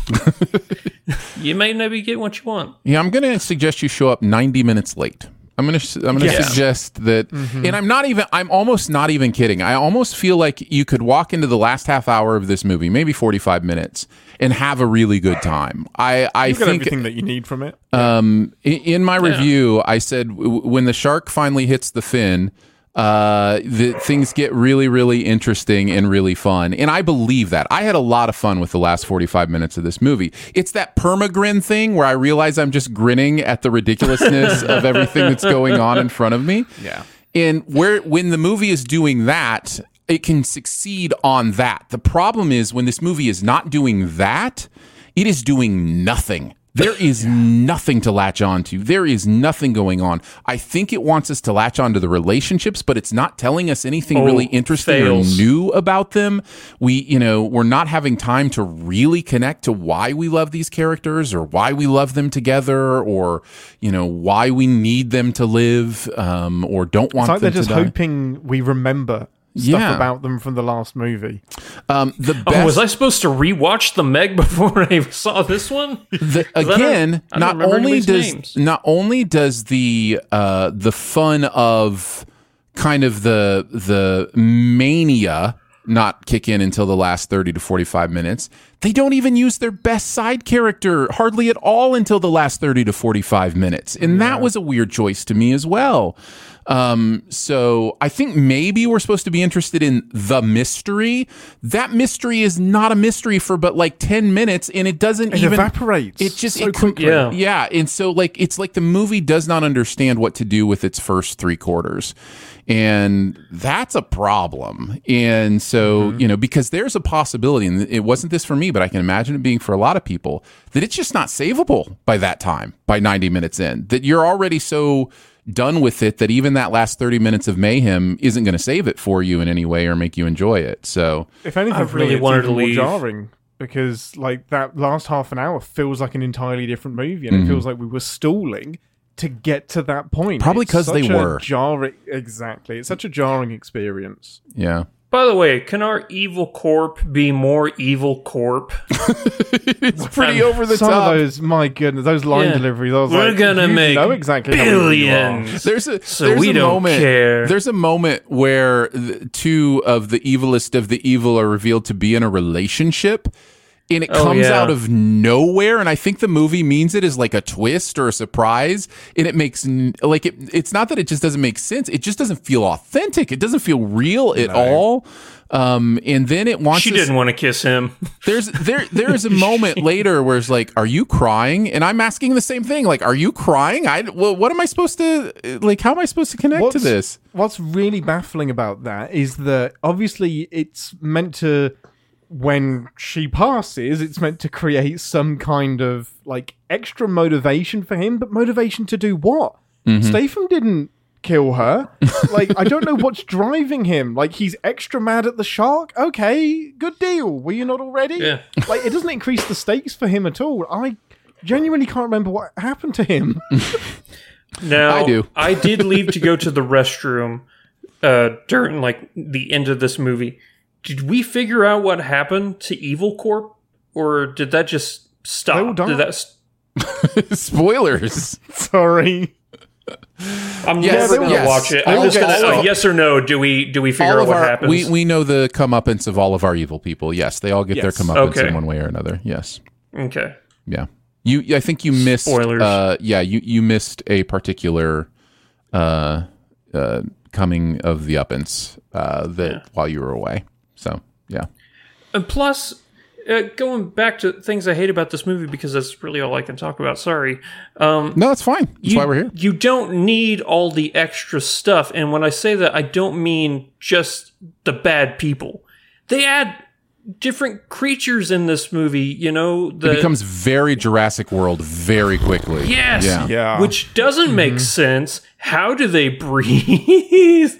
you may maybe get what you want. Yeah, I'm going to suggest you show up ninety minutes late. I'm going to I'm going to Yeah. suggest that, and I'm not even I'm almost not even kidding. I almost feel like you could walk into the last half hour of this movie, maybe forty-five minutes, and have a really good time. I I You've got think everything that you need from it. um, in, in my review, I said w- when the shark finally hits the fin, uh, the things get really, really interesting and really fun. And I believe that. I had a lot of fun with the last forty-five minutes of this movie. It's that permagrin thing where I realize I'm just grinning at the ridiculousness of everything that's going on in front of me. Yeah. And where when the movie is doing that, it can succeed on that. The problem is when this movie is not doing that, it is doing nothing. There is nothing to latch onto. There is nothing going on. I think it wants us to latch onto the relationships, but it's not telling us anything Oh, really interesting fails. or new about them. We, you know, we're not having time to really connect to why we love these characters or why we love them together or, you know, why we need them to live um, or don't want It's like them they're just to die. hoping we remember stuff Yeah. about them from the last movie. Um, the best, Oh, was I supposed to rewatch the Meg before I saw this one? the, 'Cause I don't- again, I don't not remember only anybody's does names. not only does the uh, the fun of kind of the the mania not kick in until the last thirty to forty-five minutes. They don't even use their best side character hardly at all until the last thirty to forty-five minutes. And that was a weird choice to me as well. Um, so I think maybe we're supposed to be interested in the mystery. That mystery is not a mystery for but like ten minutes and it doesn't It even evaporates It just so it com- quickly. Yeah. yeah. And so like it's like the movie does not understand what to do with its first three quarters. And that's a problem. And so, you know, because there's a possibility, and it wasn't this for me, but I can imagine it being for a lot of people, that it's just not savable by that time, by ninety minutes in, that you're already so done with it that even that last thirty minutes of mayhem isn't going to save it for you in any way or make you enjoy it. So, If anything, I for really me, it's wanted even to more leave. jarring because, like, that last half an hour feels like an entirely different movie, and it feels like we were stalling to get to that point. Probably It's 'cause they such a were. jarring. Exactly, it's such a jarring experience. yeah. By the way, can our evil corp be more evil corp? It's pretty over the Some top. of those, my goodness, those line Yeah. deliveries. I was We're like, gonna you make know exactly how evil you are. billions. There's a So there's we a don't moment, care. There's a moment where the two of the evilest of the evil are revealed to be in a relationship, and it Oh, comes yeah. out of nowhere. And I think the movie means it as like a twist or a surprise, and it makes n- like it. It's not that it just doesn't make sense; it just doesn't feel authentic. It doesn't feel real at all. Um, and then it wants. She us- didn't want to kiss him. there's there there's a moment later where it's like, are you crying? And I'm asking the same thing, like, are you crying? I well, what am I supposed to like? How am I supposed to connect What's, to this? what's really baffling about that is that obviously it's meant to, when she passes, it's meant to create some kind of like extra motivation for him, but motivation to do what? Mm-hmm. Statham didn't kill her. Like, I don't know what's driving him. Like, he's extra mad at the shark. Okay, good deal. Were you not already? Yeah. Like, it doesn't increase the stakes for him at all. I genuinely can't remember what happened to him. Now, I do. I did leave to go to the restroom uh, during like the end of this movie. Did we figure out what happened to Evil Corp, or did that just They all stop? died. Did that? s- Spoilers. Sorry. I'm Yes, never gonna yes. watch it. All I'm just of gonna our- uh, yes or no. Do we do we figure All out of what our, happens? we we know the comeuppance of all of our evil people. Yes, they all get Yes. their comeuppance Okay. in one way or another. Yes. okay. Yeah. You. I think you missed. Spoilers. Uh, yeah. You you missed a particular uh, uh, coming of the uppance uh, that Yeah. while you were away. So yeah. And plus, uh, going back to things I hate about this movie, because that's really all I can talk about. Sorry. Um, No, it's fine. That's you, why we're here. You don't need all the extra stuff. And when I say that, I don't mean just the bad people. They add different creatures in this movie, you know. The, It becomes very Jurassic World very quickly. Yes. Yeah. Yeah. Which doesn't make sense. How do they breathe?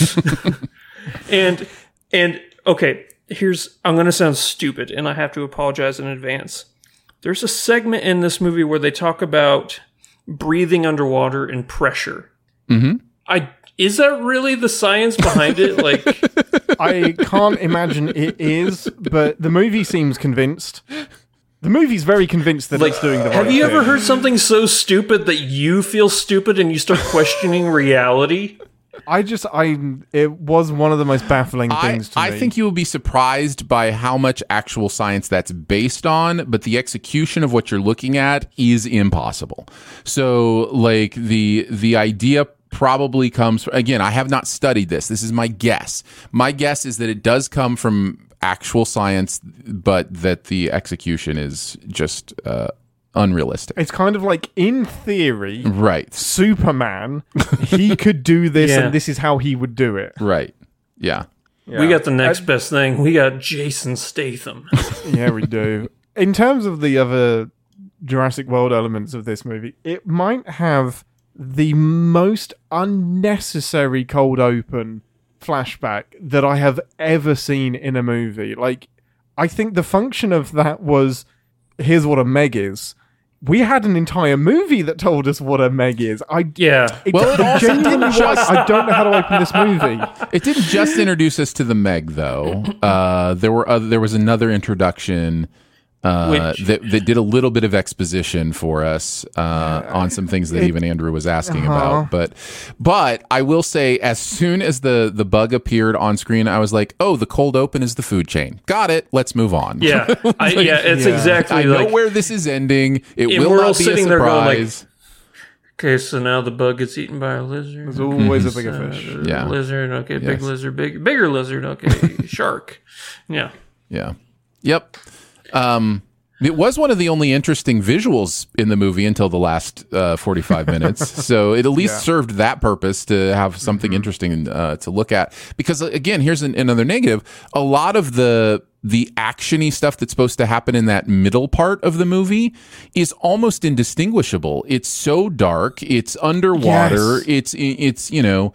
and and okay, here's I'm going to sound stupid and I have to apologize in advance. There's a segment in this movie where they talk about breathing underwater and pressure. Mhm. I is that really the science behind it? Like I can't imagine it is, but the movie seems convinced. The movie's very convinced that like it's doing the right have you ever thing. heard something so stupid that you feel stupid and you start questioning reality? I just, I, it was one of the most baffling I, things to I me. think you will be surprised by how much actual science that's based on, but the execution of what you're looking at is impossible. So, like the the idea probably comes from, again, I have not studied this. This is my guess. My guess is that it does come from actual science, but that the execution is just uh, unrealistic. It's kind of like, in theory, Right. Superman, he could do this, Yeah. and this is how he would do it. Right. Yeah. We got the next best thing. We got Jason Statham. Yeah, we do. In terms of the other Jurassic World elements of this movie, it might have the most unnecessary cold open flashback that I have ever seen in a movie. Like, I think the function of that was, here's what a meg is. We had an entire movie that told us what a meg is. I Yeah. It, Well, it it also genuinely didn't was. I don't know how to open this movie. It didn't just introduce us to the Meg, though. Uh, there were other, there was another introduction uh, Which- that that did a little bit of exposition for us uh, on some things that even Andrew was asking Uh-huh. about. But but I will say, as soon as the the bug appeared on screen, I was like, oh, the cold open is the food chain. Got it. Let's move on. Yeah. I, yeah, it's Yeah. exactly I know like where this is ending. It And will we're all not be a sitting there going like, surprise. okay, so now the bug gets eaten by a lizard. There's always a bigger Uh, fish. Yeah. Lizard, okay, big Yes. lizard, big bigger lizard, okay, shark. Yeah. Yeah. Yep. Um, it was one of the only interesting visuals in the movie until the last uh, forty-five minutes. So it at least Yeah. served that purpose to have something interesting uh, to look at. Because uh, again, here's an, another negative. A lot of the the actiony stuff that's supposed to happen in that middle part of the movie is almost indistinguishable. It's so dark. It's underwater. Yes. It's it's you know.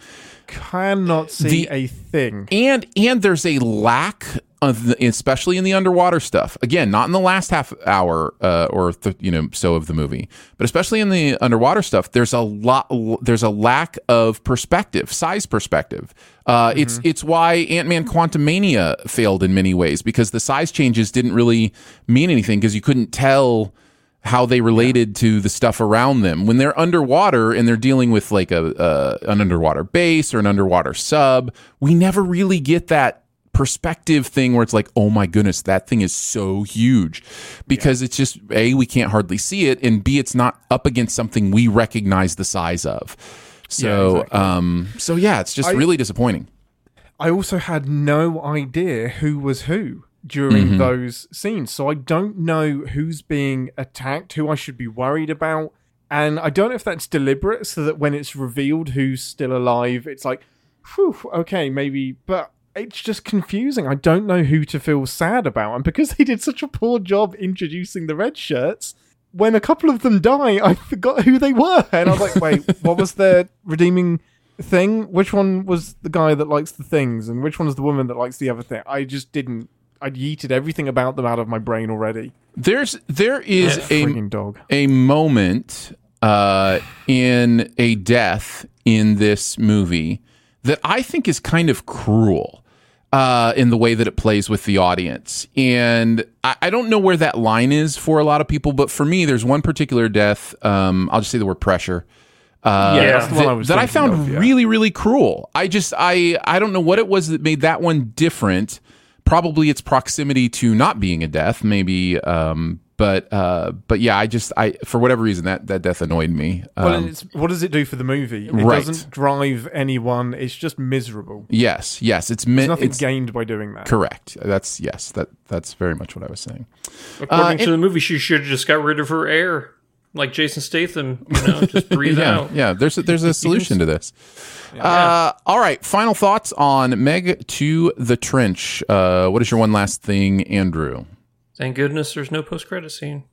Cannot see The- a thing. And and there's a lack of the, especially in the underwater stuff. Again, not in the last half hour uh, or th- you know so of the movie, but especially in the underwater stuff. There's a lot. There's a lack of perspective, size perspective. Uh, It's it's why Ant-Man Quantumania failed in many ways, because the size changes didn't really mean anything because you couldn't tell how they related to the stuff around them. When they're underwater and they're dealing with like a uh, an underwater base or an underwater sub, we never really get that perspective thing where it's like, oh my goodness, that thing is so huge, because it's just A, we can't hardly see it, and B, it's not up against something we recognize the size of. So, Yeah, exactly. um, so yeah, it's just I- really disappointing. I also had no idea who was who during Mm-hmm. those scenes. So I don't know who's being attacked, who I should be worried about. And I don't know if that's deliberate, so that when it's revealed who's still alive, it's like, whew, okay, maybe. But it's just confusing. I don't know who to feel sad about. And because they did such a poor job introducing the red shirts, when a couple of them die, I forgot who they were. And I was like, wait, what was their redeeming thing? Which one was the guy that likes the things? And which one is the woman that likes the other thing? I just didn't. I'd yeeted everything about them out of my brain already. There's there is a Friggin' dog. a moment uh, in a death in this movie that I think is kind of cruel. uh, in the way that it plays with the audience. And I, I don't know where that line is for a lot of people, but for me, there's one particular death. Um, I'll just say the word pressure. Uh, yeah, that's the one I that, was that I found of, yeah. really, really cruel. I just, I, I don't know what it was that made that one different. Probably its proximity to not being a death, maybe. Um, but, uh, but yeah, I just, I for whatever reason that, that death annoyed me. Um, well, it's, what does it do for the movie? It right. doesn't drive anyone. It's just miserable. Yes, yes, it's There's mi- nothing it's, gained by doing that. Correct. That's yes. That that's very much what I was saying. According uh, to the movie, she should have just got rid of her air. Like Jason Statham, you know, just breathe yeah, out. Yeah, there's a, there's a solution to this. Yeah. Uh, all right, final thoughts on Meg to the Trench. Uh, what is your one last thing, Andrew? Thank goodness there's no post-credit scene.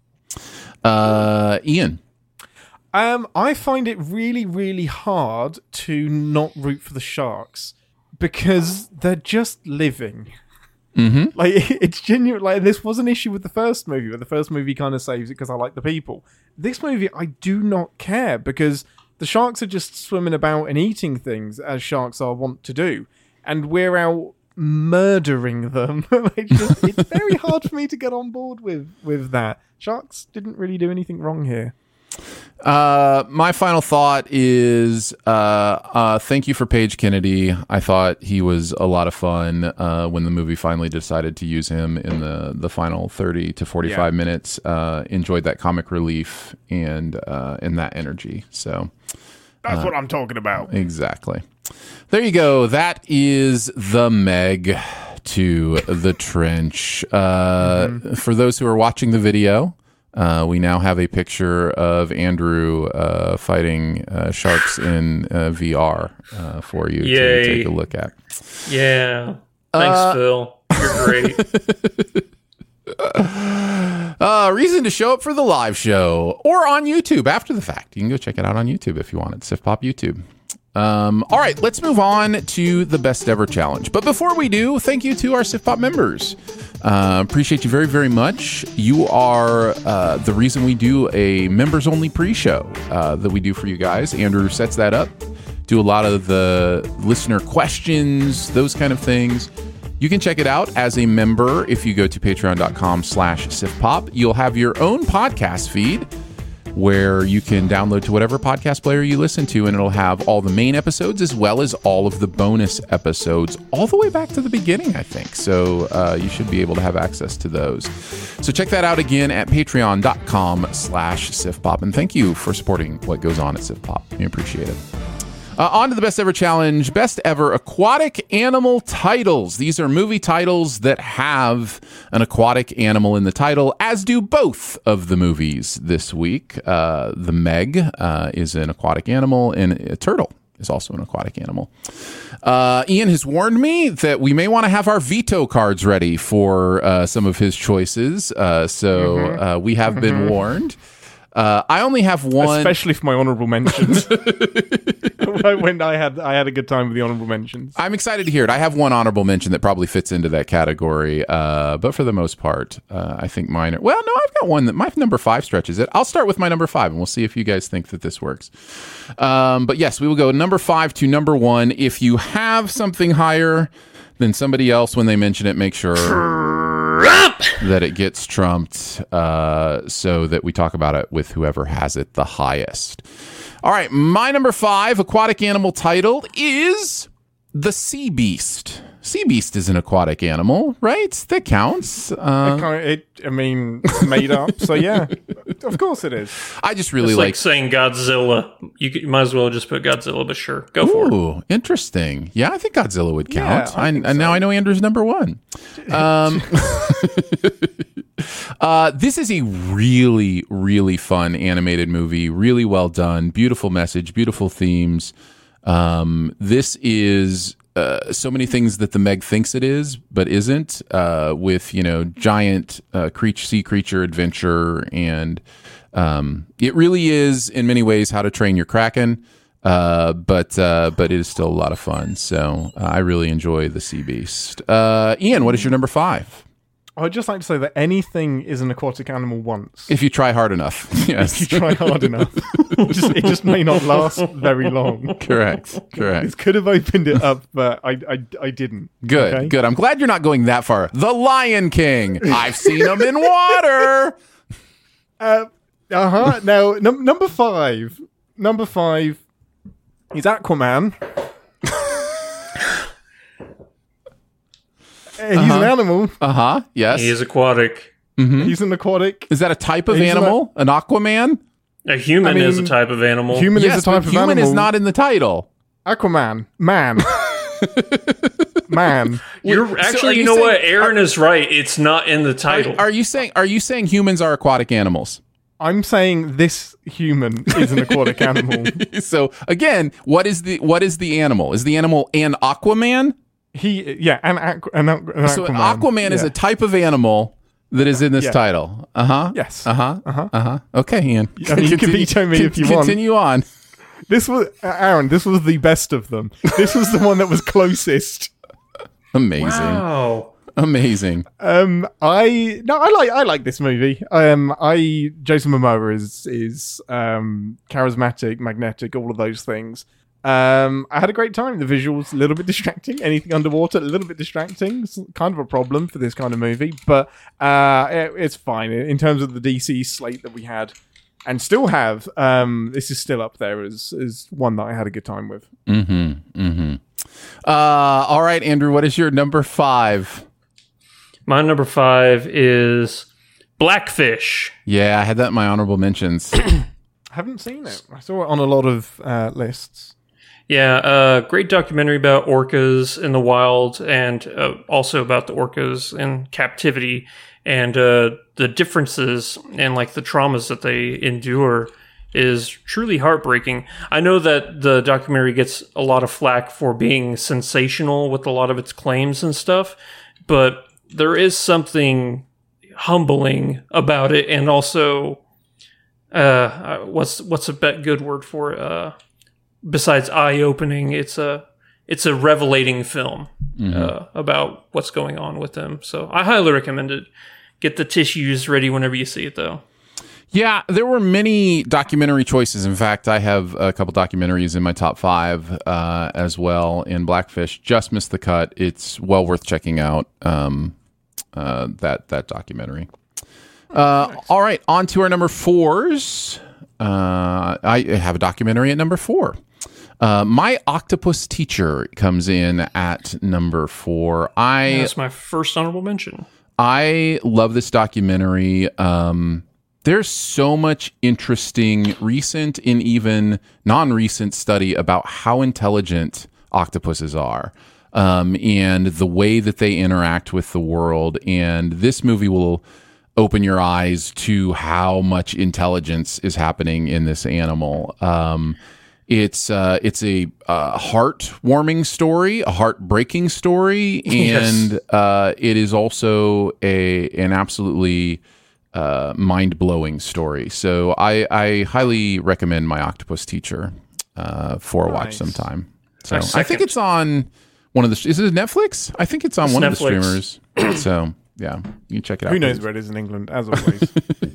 Uh, Ian? Um, I find it really, really hard to not root for the sharks because they're just living. Mm-hmm. Like, it's genuine. Like, this was an issue with the first movie, where the first movie kind of saves it because I like the people. This movie, I do not care because the sharks are just swimming about and eating things as sharks are wont to do, and we're out murdering them. it's, just, it's very hard for me to get on board with with that. Sharks didn't really do anything wrong here. Uh, my final thought is uh, uh, thank you for Paige Kennedy. I thought he was a lot of fun uh, when the movie finally decided to use him in the, the final thirty to forty-five yeah. minutes. Uh, enjoyed that comic relief and uh, and that energy. So that's uh, what I'm talking about. Exactly. There you go. That is the Meg to the Trench. Uh, mm-hmm. For those who are watching the video, Uh, we now have a picture of Andrew uh, fighting uh, sharks in uh, V R uh, for you Yay. to take a look at. Yeah. Thanks, uh, Phil. You're great. uh, reason to show up for the live show or on YouTube after the fact. You can go check it out on YouTube if you want it. Sif Pop YouTube. Um, all right, let's move on to the best ever challenge. But before we do, thank you to our Sif Pop members. Uh, appreciate you very, very much. You are uh, the reason we do a members only pre-show uh, that we do for you guys. Andrew sets that up. Do a lot of the listener questions, those kind of things. You can check it out as a member if you go to patreon.com slash sifpop. You'll have your own podcast feed where you can download to whatever podcast player you listen to, and it'll have all the main episodes as well as all of the bonus episodes all the way back to the beginning, I think. So uh, you should be able to have access to those. So check that out again at patreon.com slash sifpop. And thank you for supporting what goes on at Sifpop. We appreciate it. Uh, on to the best ever challenge, best ever aquatic animal titles. These are movie titles that have an aquatic animal in the title, as do both of the movies this week. Uh, the Meg uh, is an aquatic animal, and a turtle is also an aquatic animal. Uh, Ian has warned me that we may want to have our veto cards ready for uh, some of his choices. Uh, so mm-hmm. uh, we have been mm-hmm. warned. Uh, I only have one, especially for my honorable mentions. When I had I had a good time with the honorable mentions. I'm excited to hear it. I have one honorable mention that probably fits into that category, uh, but for the most part, uh, I think mine are. Well, no, I've got one that my number five stretches it. I'll start with my number five, and we'll see if you guys think that this works. Um, but yes, we will go number five to number one. If you have something higher than somebody else when they mention it, make sure that it gets trumped uh, so that we talk about it with whoever has it the highest. All right, my number five aquatic animal title is the Sea Beast. Sea Beast is an aquatic animal, right? That counts. Uh, it, it, I mean, made up, so yeah. Of course it is. I just really it's like... like saying Godzilla. You, could, you might as well just put Godzilla, but sure, go Ooh, for it. Ooh, interesting. Yeah, I think Godzilla would count. Yeah, I I, think and so. now I know Andrew's number one. Um, uh, this is a really, really fun animated movie. Really well done. Beautiful message. Beautiful themes. Um, this is... Uh, so many things that the Meg thinks it is, but isn't, uh, with, you know, giant uh, creature, sea creature adventure. And um, it really is, in many ways, How to Train Your Kraken. Uh, but uh, but it is still a lot of fun. So uh, I really enjoy the Sea Beast. Uh, Ian, what is your number five? I'd just like to say that anything is an aquatic animal once. If you try hard enough. Yes. If you try hard enough. it, just, it just may not last very long. Correct. Correct. This could have opened it up, but I I, I didn't. Good. Okay? Good. I'm glad you're not going that far. The Lion King. I've seen him in water. Uh huh. Now num- number five. Number five is Aquaman. Uh, he's Uh-huh. an animal. Uh huh. Yes. He is aquatic. Mhm. He's an aquatic. Is that a type of He's animal? An Aquaman? A human I mean, is a type of animal. Human yes, is a type but of human animal. is not in the title. Aquaman. Man. Man. You're So actually, are you you know saying- what? Aaron is right. It's not in the Are, title. are you saying? Are you saying humans are aquatic animals? I'm saying this human is an aquatic animal. So again, what is the what is the animal? Is the animal an Aquaman? He, yeah, an, aqu- an, aqu- an So an Aquaman. Aquaman is Yeah. a type of animal that is in this Yeah. title. Uh huh. Yes. Uh huh. Uh-huh. Uh huh. Okay, Ian. I mean, you can veto me if you want. Continue on. This was uh, Aaron. This was the best of them. This was the one that was closest. Amazing. Wow. Amazing. Um, I no, I like I like this movie. Um, I Jason Momoa is is um charismatic, magnetic, all of those things. Um, I had a great time. The visuals a little bit distracting. Anything underwater, a little bit distracting. It's kind of a problem for this kind of movie, but uh, it, it's fine in terms of the D C slate that we had and still have. Um, this is still up there as as one that I had a good time with. Mm-hmm. Mm-hmm. Uh, all right, Andrew. What is your number five? My number five is Blackfish. Yeah, I had that in my honorable mentions. I haven't seen it. I saw it on a lot of uh, lists. Yeah, uh, great documentary about orcas in the wild and uh, also about the orcas in captivity and uh, the differences and like the traumas that they endure is truly heartbreaking. I know that the documentary gets a lot of flack for being sensational with a lot of its claims and stuff, but there is something humbling about it, and also uh, what's what's a bet good word for it? Uh, besides eye-opening, it's a it's a revelating film Mm-hmm. uh, about what's going on with them. So I highly recommend it. Get the tissues ready whenever you see it, though. Yeah, there were many documentary choices. In fact, I have a couple documentaries in my top five uh, as well. And Blackfish just missed the cut. It's well worth checking out um, uh, that that documentary. Uh, all right, on to our number fours. Uh, I have a documentary at number four. Uh, My Octopus Teacher comes in at number four. I That's my first honorable mention. I love this documentary. Um, there's so much interesting recent and even non-recent study about how intelligent octopuses are um, and the way that they interact with the world. And this movie will open your eyes to how much intelligence is happening in this animal. Um, it's uh, it's a uh, heart-warming story, a heart-breaking story, and Yes. uh, it is also a an absolutely uh, mind-blowing story. So I, I highly recommend My Octopus Teacher uh, for a watch Nice. sometime. So I I, second. think it's on one of the. Is it Netflix? I think it's on It's one Netflix. of the streamers. So yeah, you can check it out. Who knows please. where it is in England, as always.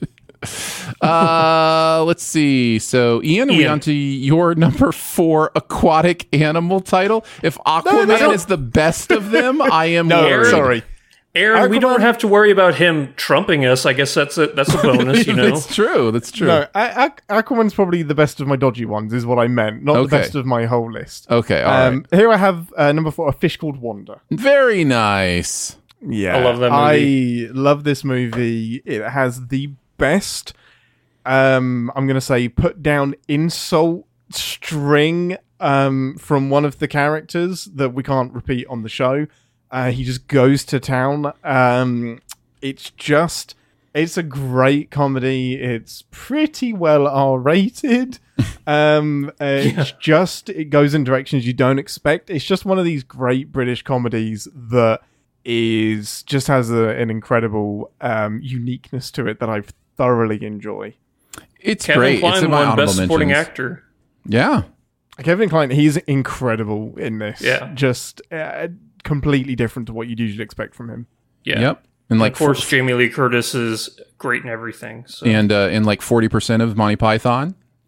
Uh, let's see. So, Ian, are we Ian. on to your number four aquatic animal title? If Aquaman no. is the best of them, I am no, worried. sorry. Aaron, we Aquaman- don't have to worry about him trumping us. I guess that's a that's a bonus, you know. That's true. That's true. No, A- A- Aquaman's probably the best of my dodgy ones, is what I meant. Not Okay. the best of my whole list. Okay. All right. Um, Here I have uh, number four, A Fish Called Wanda. Very nice. Yeah, I love that movie. I love this movie. It has the best, um, I'm going to say, put down insult string um, from one of the characters that we can't repeat on the show. Uh, he just goes to town. Um, it's just, it's a great comedy. It's pretty well R-rated. um, uh, It's just, it goes in directions you don't expect. It's just one of these great British comedies that is just has a, an incredible um, uniqueness to it that I thoroughly enjoy. It's Kevin great. Kline it's in my won honorable Best Supporting mentions. Actor. Yeah. Kevin Kline, he's incredible in this. Yeah. Just uh, completely different to what you'd usually expect from him. Yeah. Yep. And like Of course, f- Jamie Lee Curtis is great in everything. So. and uh, and like forty percent of Monty Python.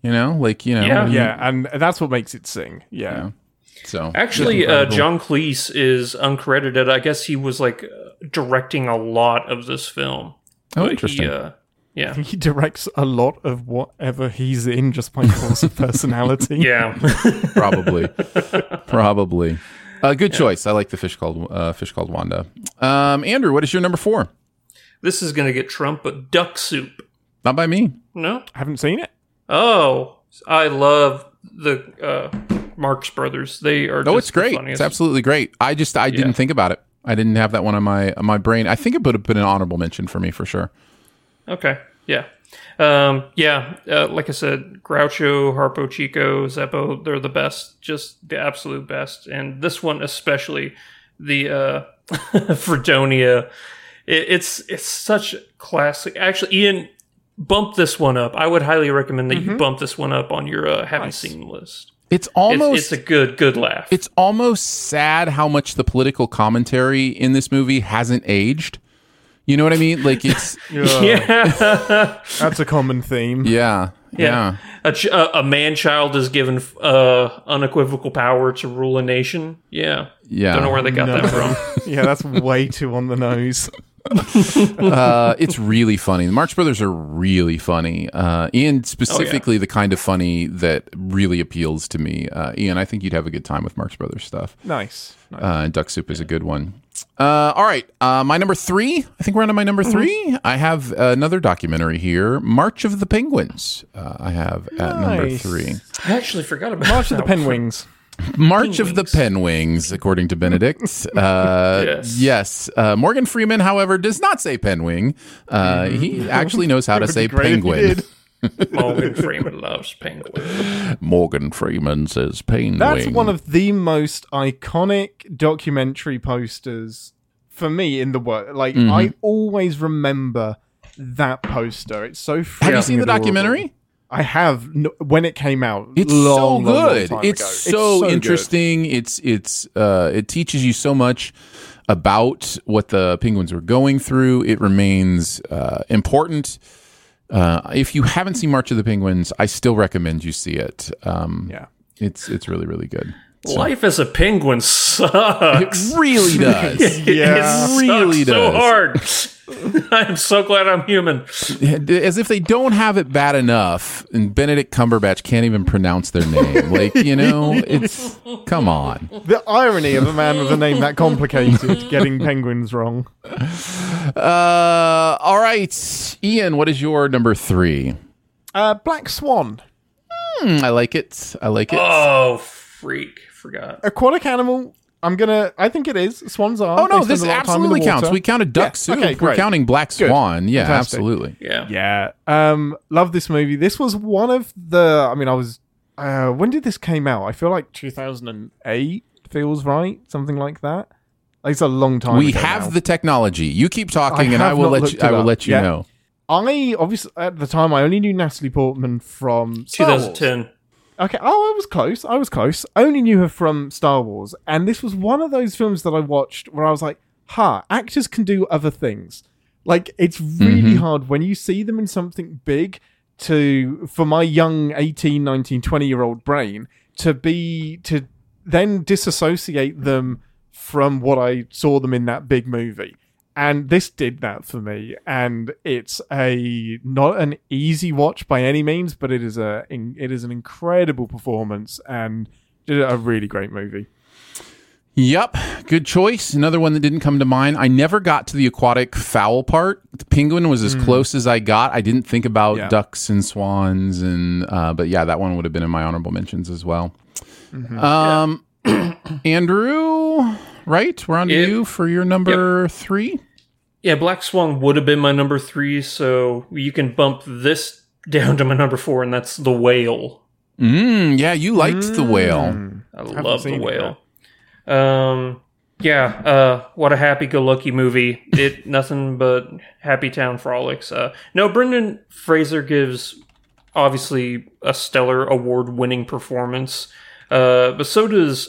You know, like you know, Yeah. you- Yeah, and that's what makes it sing. Yeah. Yeah. So Actually, uh, John Cleese is uncredited. I guess he was like uh, directing a lot of this film. Oh, But interesting. He, uh, yeah. He directs a lot of whatever he's in just by force of personality. Yeah. probably, probably. Uh, good choice. I like the fish called uh, fish called Wanda. Um, Andrew, what is your number four? This is going to get Trump, but Duck Soup. Not by me. No? I haven't seen it. Oh, I love the uh, Marx Brothers. They are. No, just it's great. The funniest. It's absolutely great. I just I didn't Yeah. think about it. I didn't have that one on my on my brain. I think it would have been an honorable mention for me for sure. Okay. Yeah. Um, yeah. Uh, like I said, Groucho, Harpo, Chico, Zeppo, they're the best. Just the absolute best. And this one especially, the uh, Fredonia. It, it's it's such classic. Actually, Ian, bump this one up. I would highly recommend that Mm-hmm. you bump this one up on your uh, haven't Nice. seen list. It's It's, almost it's a good good laugh. it's almost sad how much the political commentary in this movie hasn't aged. You know what I mean? Like it's yeah. That's a common theme. yeah, yeah. Yeah. A, ch- a, a man-child is given uh, unequivocal power to rule a nation. Yeah. Yeah. Don't know where they got No. that from. Yeah, that's way too on the nose. uh, it's really funny. The Marx Brothers are really funny, uh, and specifically the kind of funny that really appeals to me. Uh, Ian, I think you'd have a good time with Marx Brothers stuff. Nice. nice. Uh, and Duck Soup is a good one. Uh, all right, uh, my number three. I think we're on to my number three. I have another documentary here, March of the Penguins. Uh, I have at number Nice. three. I actually forgot about March of the that. Penwings. March of the Penwings, according to Benedict. Uh, Yes. yes. Uh, Morgan Freeman, however, does not say penwing. Uh, He actually knows how to It would say be great if he penguin. did. Morgan Freeman loves penguins. Morgan Freeman says penguin. That's one of the most iconic documentary posters for me in the world. Like, Mm-hmm. I always remember that poster. It's so Have you seen the adorable. documentary? I have n- when it came out. It's long, so long, long good. time It's, ago. so good. interesting. It's it's uh, it teaches you so much about what the Penguins were going through. It remains uh, important. Uh, if you haven't seen March of the Penguins, I still recommend you see it. Um, Yeah. it's it's really really good. So- Life as a penguin sucks. It really does. Yeah. It really sucks so does. hard. I'm so glad I'm human. As if they don't have it bad enough, and Benedict Cumberbatch can't even pronounce their name. Like, you know, it's come on. The irony of a man with a name that complicated getting penguins wrong. Uh, all right, Ian, what is your number three? Uh, Black Swan. Hmm, I like it. I like it. Oh, freak. Forgot. Aquatic animal. I'm gonna. I think it is. Swans are. Oh no, They this spend a lot of time in the absolutely counts. water. We counted Duck Yeah, Soup. okay, We're great. counting Black Good. Swan. Yeah, Fantastic. absolutely. Yeah. Yeah. Um. Love this movie. This was one of the. I mean, I was. Uh, when did this came out? I feel like two thousand eight feels right. Something like that. Like, it's a long time. We ago have now. the technology. You keep talking, I and I have will not let looked you. it I will up. let you Yeah. know. I obviously at the time I only knew Natalie Portman from Star Wars. twenty ten. Okay. Oh, I was close. I was close. I only knew her from Star Wars, and this was one of those films that I watched where I was like, "Ha! Actors can do other things." Like, it's really hard when you see them in something big to, for my young eighteen, nineteen, twenty year old brain, to be, to then disassociate them from what I saw them in that big movie. And this did that for me, and it's a not an easy watch by any means, but it is a it is an incredible performance and a really great movie. Yep, good choice. Another one that didn't come to mind. I never got to the aquatic fowl part. The penguin was as close as I got. I didn't think about Yeah. ducks and swans, and uh, but yeah, that one would have been in my honorable mentions as well. Um, Andrew, right? We're on to Yeah. you for your number three. Yeah, Black Swan would have been my number three, so you can bump this down to my number four, and that's The Whale. Mm, yeah, you liked the whale. I love The seen it Whale. Um, yeah, uh, what a happy-go-lucky movie. It nothing but happy town frolics. Uh, no, Brendan Fraser gives obviously a stellar award-winning performance, uh, but so does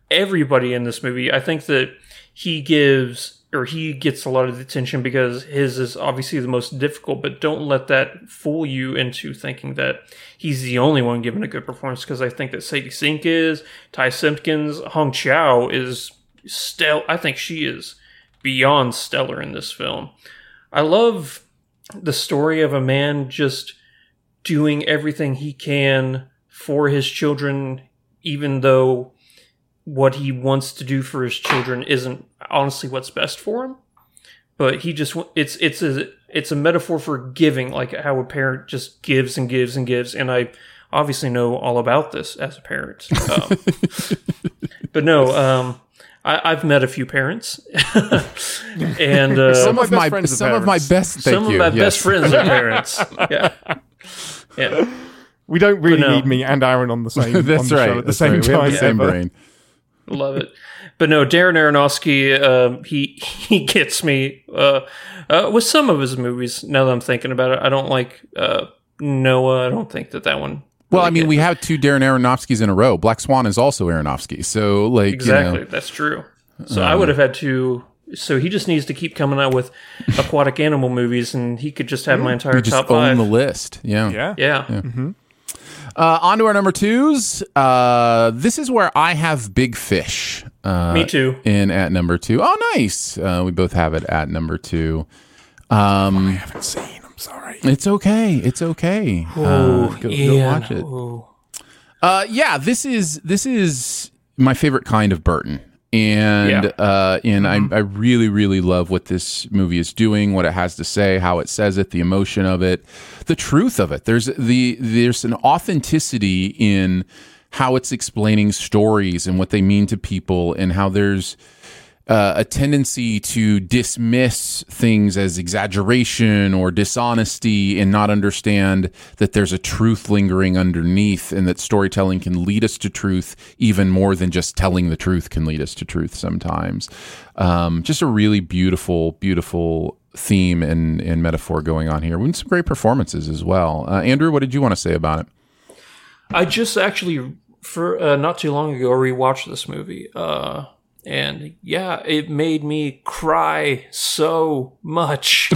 everybody in this movie. I think that he gives, or he gets a lot of attention because his is obviously the most difficult, but don't let that fool you into thinking that he's the only one giving a good performance, because I think that Sadie Sink is, Ty Simpkins, Hong Chow is stellar. I think she is beyond stellar in this film. I love the story of a man just doing everything he can for his children, even though what he wants to do for his children isn't honestly what's best for him. But he just, it's it's a it's a metaphor for giving, like how a parent just gives and gives and gives. And I obviously know all about this as a parent. Um, but no, um, I, I've met a few parents, and uh, some of my some of my best thank some you. of my yes. best friends are parents. Yeah, yeah. We don't really no. need me and Aaron on the same. That's on the right. Show at the That's same right. time. We have the same ever. brain. Love it. But no, Darren Aronofsky, uh, he he gets me uh, uh, with some of his movies. Now that I'm thinking about it, I don't like uh, Noah. I don't think that that one. Well, really I mean, gets we it. have two Darren Aronofskys in a row. Black Swan is also Aronofsky, so like exactly, you know, that's true. So um, I would have had to. So he just needs to keep coming out with aquatic animal movies, and he could just have my entire you just top own five. the list. Yeah, Yeah. Yeah. Yeah. Mm-hmm. Uh, on to our number twos. Uh, this is where I have Big Fish. Uh, Me too. In at number two. Oh, nice. Uh, we both have it at number two. Um, I haven't seen. I'm sorry. It's okay. It's okay. Ooh, uh, go, go Ian. watch it. Ooh. Uh, yeah, this is this is my favorite kind of Burton. And Yeah. uh, and I, I really, really love what this movie is doing, what it has to say, how it says it, the emotion of it, the truth of it. There's the there's an authenticity in how it's explaining stories and what they mean to people, and how there's uh, a tendency to dismiss things as exaggeration or dishonesty and not understand that there's a truth lingering underneath, and that storytelling can lead us to truth even more than just telling the truth can lead us to truth sometimes. Um, just a really beautiful, beautiful theme and, and metaphor going on here. And some great performances as well. Uh, Andrew, what did you want to say about it? I just actually, for uh, not too long ago, rewatched this movie. Uh, and yeah, it made me cry so much.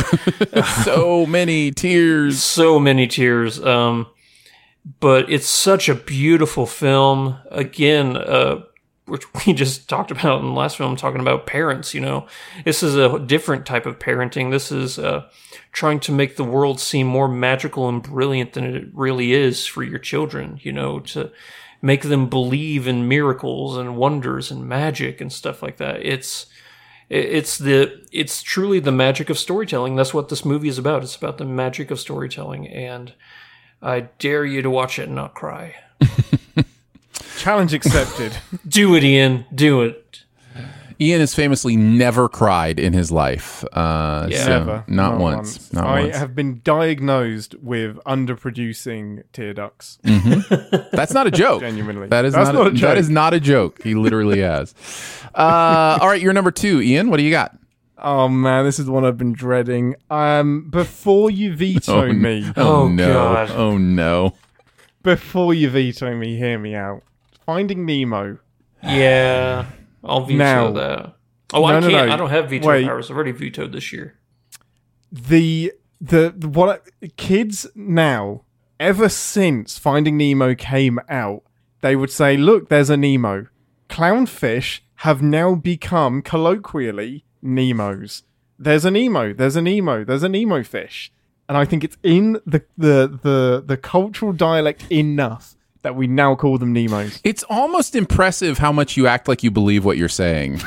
So many tears. So many tears. Um, but it's such a beautiful film. Again, uh, which we just talked about in the last film, talking about parents, you know. This is a different type of parenting. This is uh, trying to make the world seem more magical and brilliant than it really is for your children, you know, to make them believe in miracles and wonders and magic and stuff like that. It's it's the it's truly the magic of storytelling. That's what this movie is about. It's about the magic of storytelling, and I dare you to watch it and not cry. Challenge accepted. Do it, Ian. Do it. Ian has famously never cried in his life. Uh, Yeah. so Never. Not, once. Not I once. have been diagnosed with underproducing tear ducts. That's not a joke. Genuinely. That is That's not, not a, a joke. That is not a joke. He literally has. Uh, all right, you're number two, Ian. What do you got? Oh man, this is the one I've been dreading. Um, before you veto Oh, me, Oh, Oh, no. God. Oh no. before you veto me, hear me out. Finding Nemo. Yeah, I'll veto Now- that. Oh, I No, no, can't. no. I don't have veto Wait. powers. I've already vetoed this year. The the, the what kids now, ever since Finding Nemo came out, they would say, "Look, there's a Nemo." Clownfish have now become colloquially Nemos. There's a Nemo. There's a Nemo. There's a Nemo fish, and I think it's in the the the, the cultural dialect enough that we now call them Nemos. It's almost impressive how much you act like you believe what you're saying.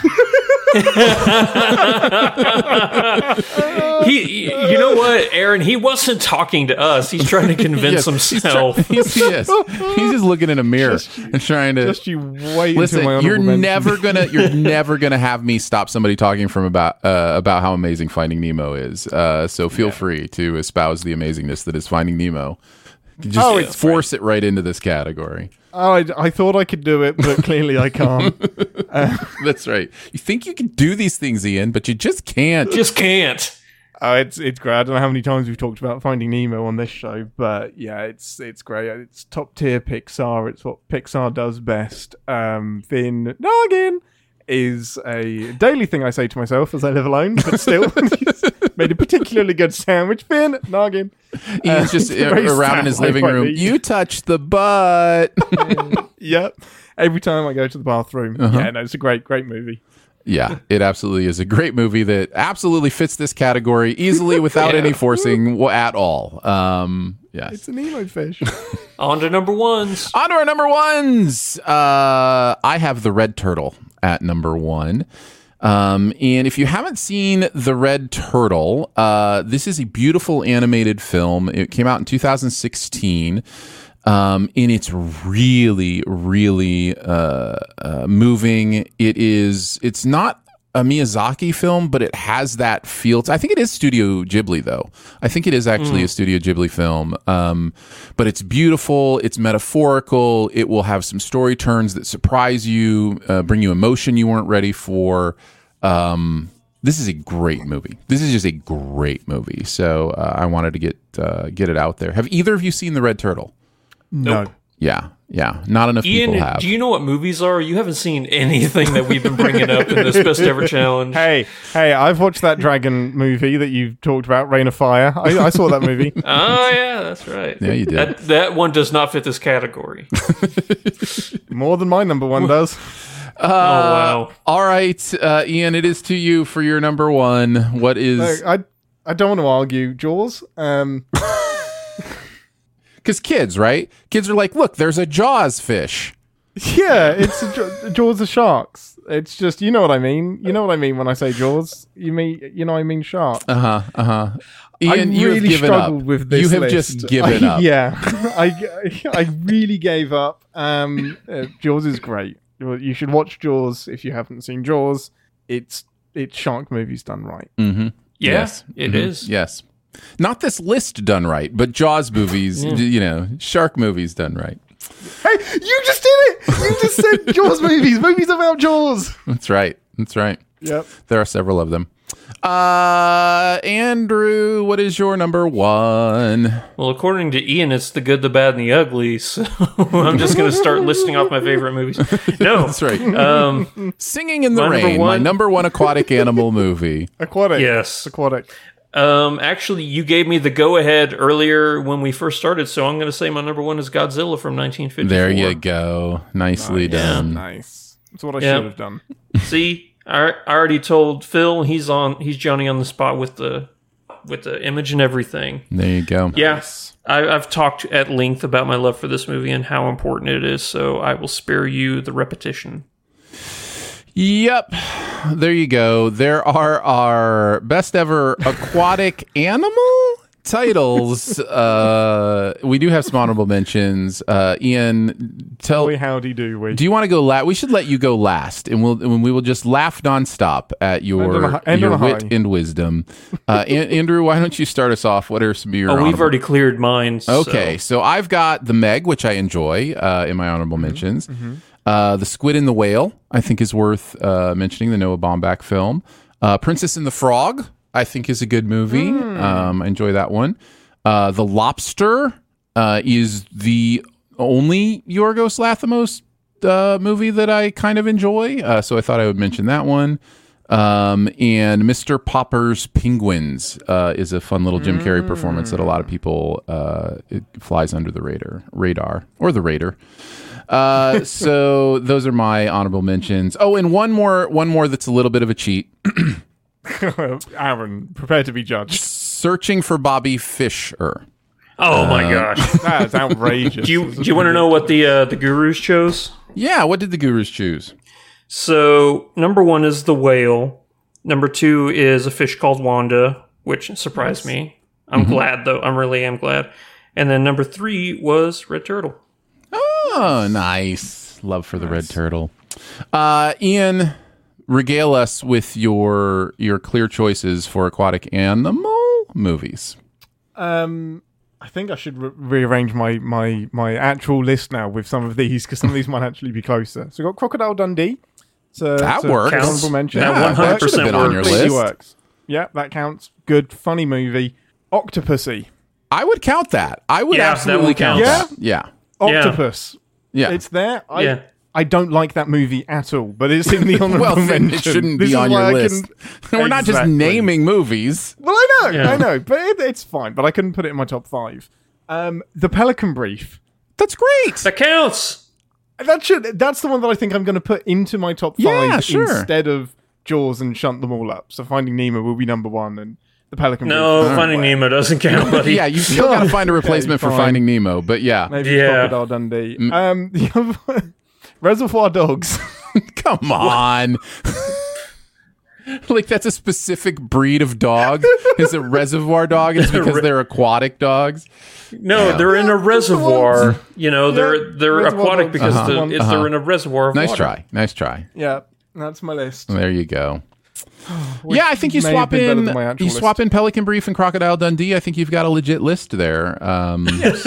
He, you know what, Aaron? He wasn't talking to us. He's trying to convince Yes, he's himself. try- he's, yes. He's just looking in a mirror and trying to. Just you wait Listen, until my you're honorable mention. never gonna you're never gonna have me stop somebody talking from about uh, about how amazing Finding Nemo is. Uh, so feel free to espouse the amazingness that is Finding Nemo. Just Oh, it's force it right into this category. Oh, I, I thought I could do it, but clearly I can't. That's right. You think you can do these things, Ian, but you just can't. Just can't. Oh, it's it's great. I don't know how many times we've talked about Finding Nemo on this show, but yeah, it's it's great. It's top tier Pixar. It's what Pixar does best. Um, Finn Noggin is a daily thing I say to myself as I live alone, but still made a particularly good sandwich. Finn Noggin. Ian's Uh, just it's very around in his sad, living room. funny. You touched the butt. Yep. Every time I go to the bathroom. Uh-huh. Yeah, no, it's a great, great movie. Yeah, it absolutely is a great movie that absolutely fits this category easily without Yeah. any forcing w- at all. Um, yes. It's an emo fish. On to number ones. On to our number ones. Uh, I have The Red Turtle at number one. Um, and if you haven't seen The Red Turtle, uh, this is a beautiful animated film. It came out in two thousand sixteen. Um, and it's really, really uh, uh, moving. It is. It's not a Miyazaki film, but it has that feel. I think it is Studio Ghibli, though. I think it is actually Mm. a Studio Ghibli film. Um, but it's beautiful. It's metaphorical. It will have some story turns that surprise you, uh, bring you emotion you weren't ready for. Um, this is a great movie. This is just a great movie. So uh, I wanted to get uh, get it out there. Have either of you seen The Red Turtle? No. Nope. Yeah, yeah. Not enough Ian, people have. do you know what movies are? You haven't seen anything that we've been bringing up in this Best Ever Challenge. Hey, hey, I've watched that dragon movie that you've talked about, Reign of Fire. I, I saw that movie. Oh, yeah, that's right. Yeah, you did. That, that one does not fit this category. More than my number one does. Uh, oh, wow. All right, uh, Ian, it is to you for your number one. What is... Look, I, I don't want to argue. Jaws. Um, Because kids, right? Kids are like, look, there's a Jaws fish. yeah, it's a, Jaw- Jaws of sharks. It's just, you know what I mean. You know what I mean when I say Jaws. You mean, you know, I mean shark. Uh huh. Uh huh. I Ian, you really have given struggled up. with this. You have list. just given I, up. Yeah, I, I really gave up. Um, uh, Jaws is great. You should watch Jaws if you haven't seen Jaws. It's it's shark movies done right. Mm-hmm. Yeah, yes. it Mhm. is. Yes. Not this list done right, but Jaws movies, Yeah. you know, shark movies done right. Hey, you just did it! You just said Jaws movies, movies about Jaws. That's right. That's right. Yep. There are several of them. Uh, Andrew, what is your number one? Well, according to Ian, it's the good, the bad, and the ugly. So I'm just going to start listing off my favorite movies. No, That's right. Um, Singing in the my number Rain, my one- number one aquatic animal movie. Aquatic. Yes. Aquatic. Um, actually, you gave me the go-ahead earlier when we first started, so I'm going to say my number one is Godzilla from nineteen fifty-four. There you go. Nicely done. Nice. That's what I Yeah. should have done. See, I, I already told Phil he's on. He's Johnny on the spot with the with the image and everything. There you go. Yeah, I, I've talked at length about my love for this movie and how important it is, so I will spare you the repetition. Yep. There you go. There are our best ever aquatic animal titles. Uh, we do have some honorable mentions. Uh, Ian, tell Boy, howdy do we. do you want to go last? We should let you go last, and we'll and we will just laugh nonstop at End your on a hi- end your on a wit high. and wisdom. Uh, An- Andrew, why don't you start us off? What are some of your? Oh, we've honorable- already cleared mine. so- Okay, so I've got the Meg, which I enjoy uh, in my honorable mentions. Uh, the Squid and the Whale, I think, is worth uh, mentioning. The Noah Baumbach film. Uh, Princess and the Frog, I think, is a good movie. Um, I enjoy that one. Uh, the Lobster uh, is the only Yorgos Lanthimos uh, movie that I kind of enjoy. Uh, so I thought I would mention that one. Um, and Mister Popper's Penguins uh, is a fun little Jim Carrey performance that a lot of people uh, it flies under the radar, radar or the radar. Uh, so those are my honorable mentions. Oh, and one more, one more that's a little bit of a cheat. Aaron, prepare to be judged. Searching for Bobby Fischer. Oh my Uh, gosh! That's outrageous. Do you do you want to know what the uh, the gurus chose? Yeah, what did the gurus choose? So number one is the whale. Number two is a fish called Wanda, which surprised me. I'm glad though. I'm really am glad. And then number three was Red Turtle. Oh, nice. Love for the red turtle. Uh, Ian, regale us with your your clear choices for aquatic animal movies. Um, I think I should re- rearrange my, my, my actual list now with some of these because some of these might actually be closer. So we've got Crocodile Dundee. So That so works. honorable mention. Yeah, That one hundred that should have percent been on your works. Completely list. works. Yeah, that counts. Good, funny movie. Octopussy. I would count that. I would Yeah, that absolutely one count counts. that. Yeah. Octopus. Yeah. It's there. I, Yeah. I don't like that movie at all, but it's in the honorable Well, then mention. it shouldn't This be is on why your I list. can- We're not just Exactly. naming movies. Well, I know, Yeah. I know, but it, it's fine. But I couldn't put it in my top five. Um, the Pelican Brief. That's great. That counts. That should. That's the one that I think I'm going to put into my top five Yeah, sure. instead of Jaws and Shunt Them All Up. So Finding Nemo will be number one, and the Pelican No, Brief. Finding Nemo doesn't count, buddy. Yeah, you still got to find a replacement for fine. Finding Nemo, but yeah. Maybe Yeah. Crocodile Dundee. Um, the other one- Reservoir Dogs. Come on. Like, that's a specific breed of dog? Is it reservoir dog? It's because they're aquatic dogs? No, Yeah. they're in a reservoir. You know, they're Yeah, they're reservoir aquatic dogs. because Uh-huh. the, it's, Uh-huh. they're in a reservoir of Nice water. try. Nice try. Yeah, that's my list. There you go. Which Yeah, I think you may have swap been better in than my actual you swap list. in Pelican Brief and Crocodile Dundee. I think you've got a legit list there. Um,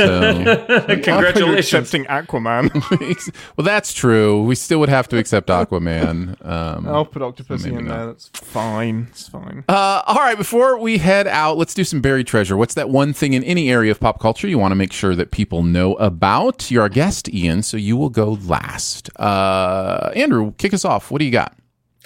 so Congratulations. Accepting Aquaman. well, that's true. We still would have to accept Aquaman. Um, I'll put Octopussy maybe in not. there. That's fine. It's fine. Uh, all right, before we head out, let's do some buried treasure. What's that one thing in any area of pop culture you want to make sure that people know about? You're our guest, Ian, so you will go last. Uh, Andrew, kick us off. What do you got?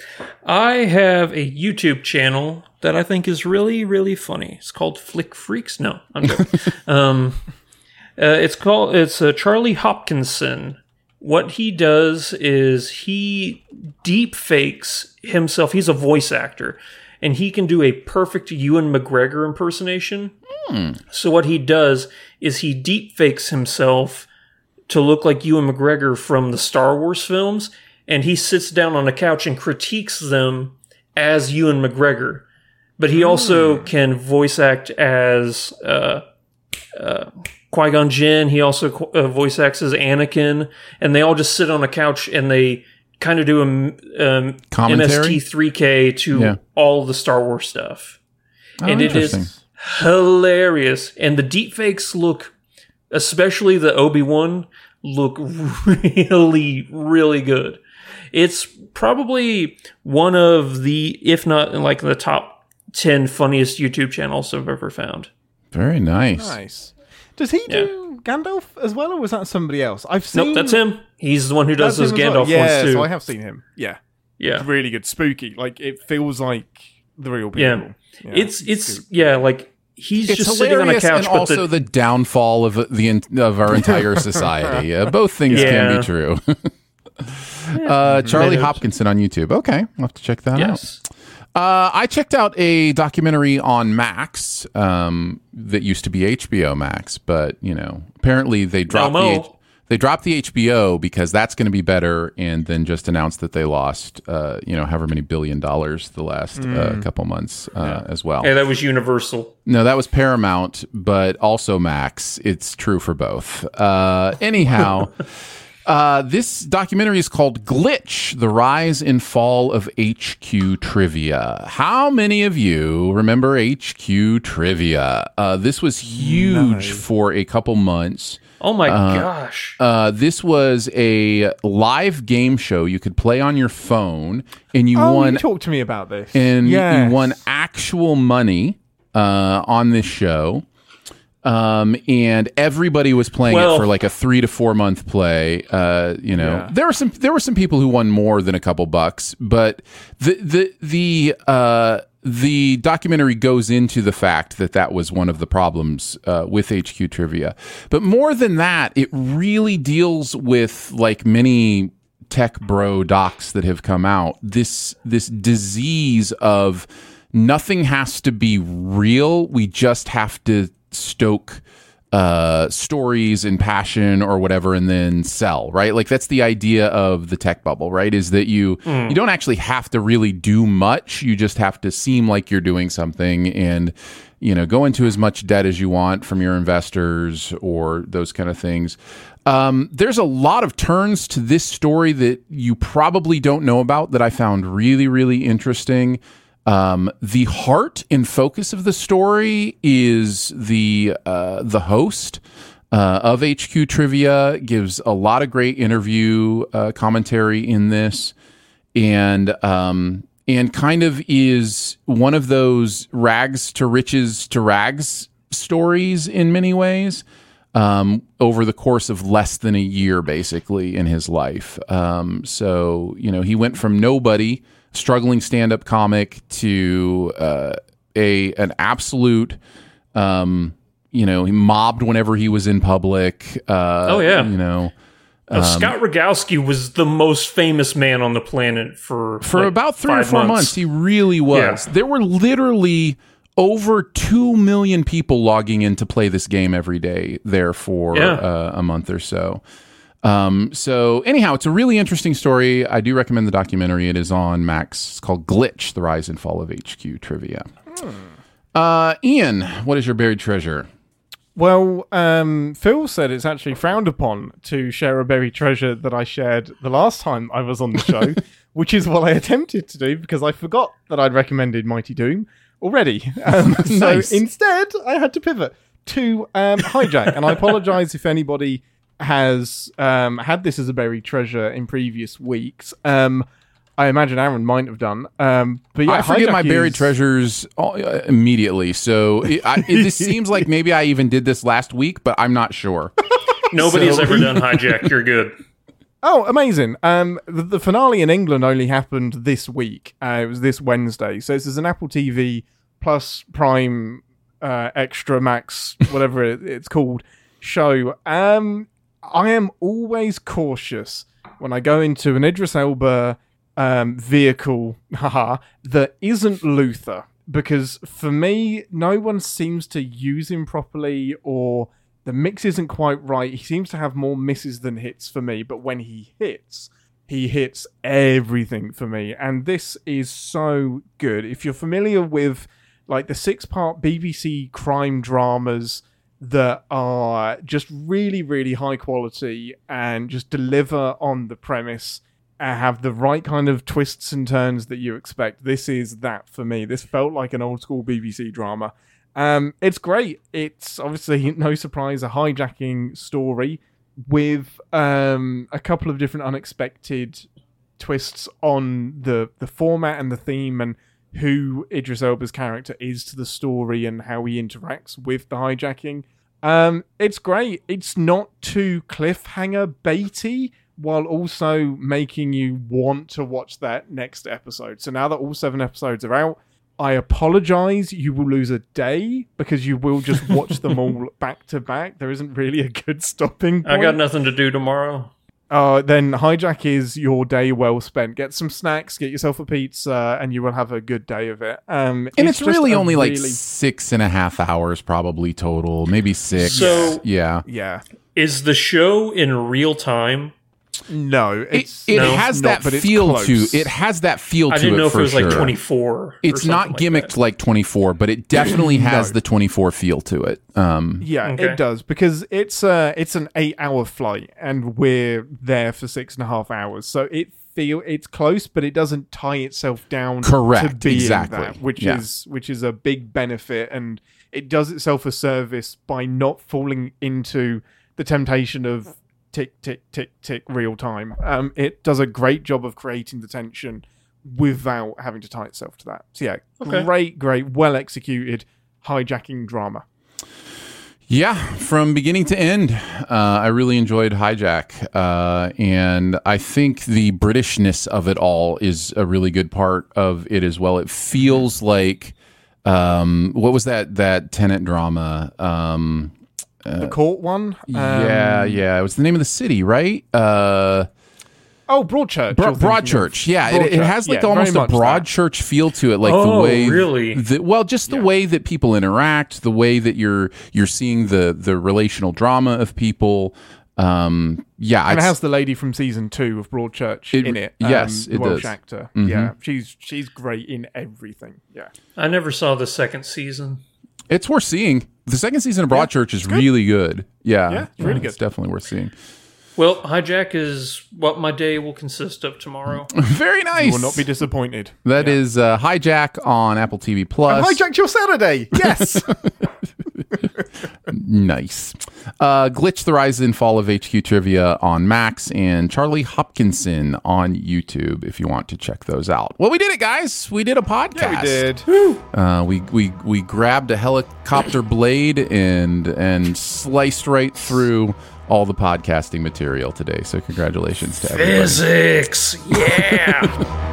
I have a YouTube channel that I think is really, really funny. It's called Flick Freaks. No, I'm joking. um, uh, it's called, it's uh, Charlie Hopkinson. What he does is he deep fakes himself. He's a voice actor, and he can do a perfect Ewan McGregor impersonation. Hmm. So what he does is he deep fakes himself to look like Ewan McGregor from the Star Wars films, and he sits down on a couch and critiques them as Ewan McGregor. But he also Hmm. can voice act as uh, uh, Qui-Gon Jinn. He also uh, voice acts as Anakin, and they all just sit on a couch and they kind of do a um, M Commentary? S T three K to Yeah. all the Star Wars stuff. Oh, and it interesting. is hilarious. And the deepfakes look, especially the Obi-Wan, look really, really good. It's probably one of the, if not like the top ten funniest YouTube channels I've ever found. Very nice. Nice. Does he do Gandalf as well, or was that somebody else? I've seen. Nope, that's him. He's the one who does That's those him as well. Gandalf yeah, ones too. so I have seen him. Yeah, yeah, it's really good, spooky. Like it feels like the real people. yeah. Yeah, It's it's yeah, like he's It's just sitting on a hilarious couch, and but also the, the downfall of the en- of our entire society. Uh, both things can Yeah. be true. uh, Charlie Maybe. Hopkinson on YouTube. Okay, I'll have to check that yes. out. Uh, I checked out a documentary on Max um, that used to be H B O Max, but you know, apparently they dropped No the mo. H- they dropped the H B O because that's going to be better, and then just announced that they lost, uh, you know, however many billion dollars the last uh, couple months uh, as well. Yeah, that was Universal. No, that was Paramount, but also Max. It's true for both. Uh, anyhow, uh, this documentary is called Glitch, The Rise and Fall of H Q Trivia. How many of you remember H Q Trivia? Uh, this was huge for a couple months. Oh my Uh, gosh. Uh, this was a live game show you could play on your phone, and you Oh, won you talked to me about this. and Yes. you won actual money uh, on this show. Um, and everybody was playing Well- it for like a three to four month play. Uh, you know, Yeah. there were some there were some people who won more than a couple bucks, but the the the uh, the documentary goes into the fact that that was one of the problems uh, with H Q Trivia. But more than that, it really deals with, like many tech bro docs that have come out, this this disease of nothing has to be real. We just have to stoke uh, stories and passion or whatever, and then sell, right? Like that's the idea of the tech bubble, right? Is that you Mm. you don't actually have to really do much. You just have to seem like you're doing something, and you know, go into as much debt as you want from your investors or those kind of things. Um, there's a lot of turns to this story that you probably don't know about that I found really, really interesting. Um, the heart and focus of the story is the uh, the host uh, of H Q Trivia gives a lot of great interview uh, commentary in this, and um, and kind of is one of those rags to riches to rags stories in many ways. Um, over the course of less than a year, basically, in his life. Um, so, you know, he went from nobody, struggling stand-up comic, to uh, a an absolute, um, you know, he mobbed whenever he was in public. Uh, oh, yeah. You know. Uh, Um, Scott Rogowski was the most famous man on the planet for For like about three or five four months. months. He really was. Yeah. There were literally over two million people logging in to play this game every day there for Yeah. uh, a month or so. Um, so anyhow, it's a really interesting story. I do recommend the documentary. It is on Max. It's called Glitch, The Rise and Fall of H Q Trivia. Hmm. Uh, Ian, what is your buried treasure? Well, um, Phil said it's actually frowned upon to share a buried treasure that I shared the last time I was on the show, which is what I attempted to do because I forgot that I'd recommended Mighty Doom already. Um, Nice. So instead, I had to pivot to um, Hijack. And I apologize if anybody has um, had this as a buried treasure in previous weeks. Um, I imagine Aaron might have done. Um, but yeah, I forget Hijack my buried is- treasures all, uh, immediately. So it, I, it this seems like maybe I even did this last week, but I'm not sure. Nobody's So- ever done Hijack. You're good. Oh, amazing. Um, the, the finale in England only happened this week. Uh, it was this Wednesday. So this is an Apple T V plus Prime uh, Extra Max, whatever it, it's called, show. Um, I am always cautious when I go into an Idris Elba um, vehicle haha, that isn't Luther. Because for me, no one seems to use him properly, or the mix isn't quite right. He seems to have more misses than hits for me, but when he hits, he hits everything for me. And this is so good. If you're familiar with like the six-part B B C crime dramas that are just really, really high quality and just deliver on the premise and have the right kind of twists and turns that you expect, this is that for me. This felt like an old-school B B C drama. Um, it's great. It's obviously, no surprise, a hijacking story with um, a couple of different unexpected twists on the, the format and the theme and who Idris Elba's character is to the story and how he interacts with the hijacking. Um, it's great. It's not too cliffhanger baity, while also making you want to watch that next episode. So now that all seven episodes are out, I apologize. You will lose a day because you will just watch them all back to back. There isn't really a good stopping point. I got nothing to do tomorrow. Uh, then Hijack is your day well spent. Get some snacks, get yourself a pizza, and you will have a good day of it. Um, And it's, just really a only like really- six and a half hours probably total, maybe six. So- yeah. Yeah. Is the show in real time? No, it's It, it no, has it's not, that but it's feel close. to it. Has that feel I to didn't it know if for it was sure. like twenty-four. or It's not something like gimmicked that. like twenty-four, but it definitely has No. the twenty-four feel to it. Um, Yeah, Okay. it does because it's uh it's an eight-hour flight, and we're there for six and a half hours. So it feel it's close, but it doesn't tie itself down. Correct, to being exactly. that, which Yeah. is which is a big benefit, and it does itself a service by not falling into the temptation of tick tick tick tick real time. Um, it does a great job of creating the tension without having to tie itself to that. So yeah, Okay. great, great, well executed hijacking drama. Yeah, from beginning to end, uh, I really enjoyed Hijack, uh, and I think the Britishness of it all is a really good part of it as well. It feels like um, what was that that Tenet drama? Um, The court one? yeah, Um, yeah, it was the name of the city, right? Uh, Oh, Broadchurch. Bro- you're thinking of. Broadchurch, yeah, it, it Broadchurch. has like Yeah, almost very a much that. Broadchurch feel to it, like the Oh, way, really? the, well, just the Yeah. way that people interact, the way that you're you're seeing the the relational drama of people. Um, yeah, And it it's- has the lady from season two of Broadchurch It- in it. yes, the it Welsh does. actor. Mhm. Yeah, she's she's great in everything. Yeah. I never saw the second season. it's worth seeing. The second season of Broadchurch is really good. Yeah, Yeah, it's really It's good. definitely worth seeing. Well, Hijack is what my day will consist of tomorrow. Very nice. You will not be disappointed. That is uh, Hijack on Apple T V Plus. I hijacked your Saturday. Yes. Nice. Uh, Glitch, The Rise and Fall of H Q Trivia on Max, and Charlie Hopkinson on YouTube if you want to check those out. Well, we did it, guys. We did a podcast. Yeah, we did. Uh, we, we, we grabbed a helicopter blade and, and sliced right through all the podcasting material today. So congratulations to everybody. Physics. Yeah.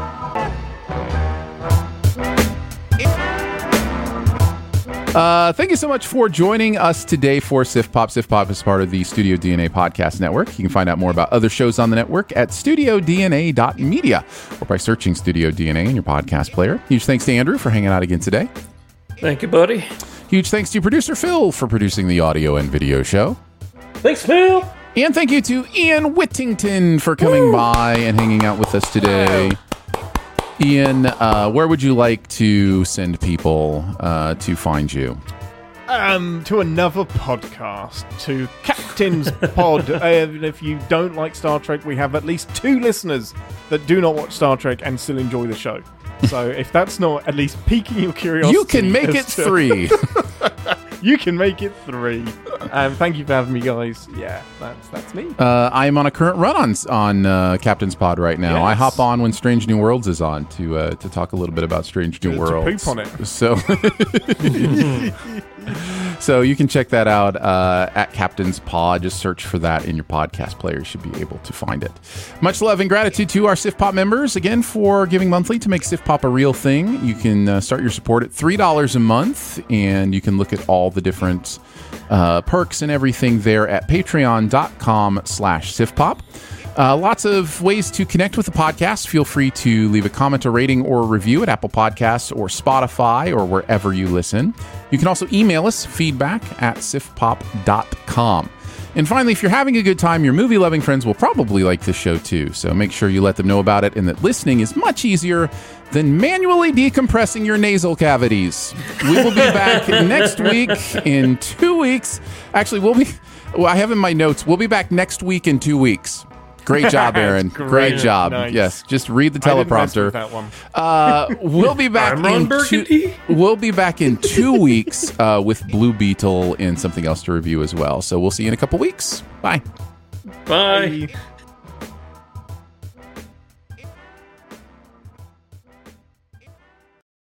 Uh, thank you so much for joining us today for Sif Pop. Sif Pop is part of the Studio D N A podcast network. You can find out more about other shows on the network at studio d n a dot media or by searching Studio D N A in your podcast player. Huge thanks to Andrew for hanging out again today. Thank you, buddy. Huge thanks to producer Phil for producing the audio and video show. Thanks, Phil. And thank you to Ian Whittington for coming Woo! by and hanging out with us today. Ian, uh, where would you like to send people uh, to find you? Um, to another podcast, to Captain's Pod. Uh, if you don't like Star Trek, we have at least two listeners that do not watch Star Trek and still enjoy the show. So if that's not at least piquing your curiosity... You can make it to... three. You can make it three. Um, thank you for having me, guys. Yeah, that's that's me. Uh, I am on a current run on on uh, Captain's Pod right now. Yes. I hop on when Strange New Worlds is on to uh, to talk a little bit about Strange New to, Worlds. To poop on it. So, so you can check that out uh, at Captain's Pod. Just search for that in your podcast player. You should be able to find it. Much love and gratitude to our Sif Pop members again for giving monthly to make Sif Pop a real thing. You can uh, start your support at three dollars a month, and you can look at all the different uh, perks and everything there at patreon.com slash sifpop. Uh, lots of ways to connect with the podcast. Feel free to leave a comment, a rating, or a review at Apple Podcasts or Spotify or wherever you listen. You can also email us, feedback at sifpop dot com. And finally, if you're having a good time, your movie-loving friends will probably like this show too. So make sure you let them know about it and that listening is much easier than manually decompressing your nasal cavities. We will be back next week in two weeks. Actually, we'll be... Well, I have in my notes, we'll be back next week in two weeks. Great job, Aaron. Great. Great job. Nice. Yes, just read the teleprompter. I didn't mess with that one. Uh, we'll be back in two, we'll be back in two weeks uh, with Blue Beetle and something else to review as well. So we'll see you in a couple weeks. Bye. Bye. Bye.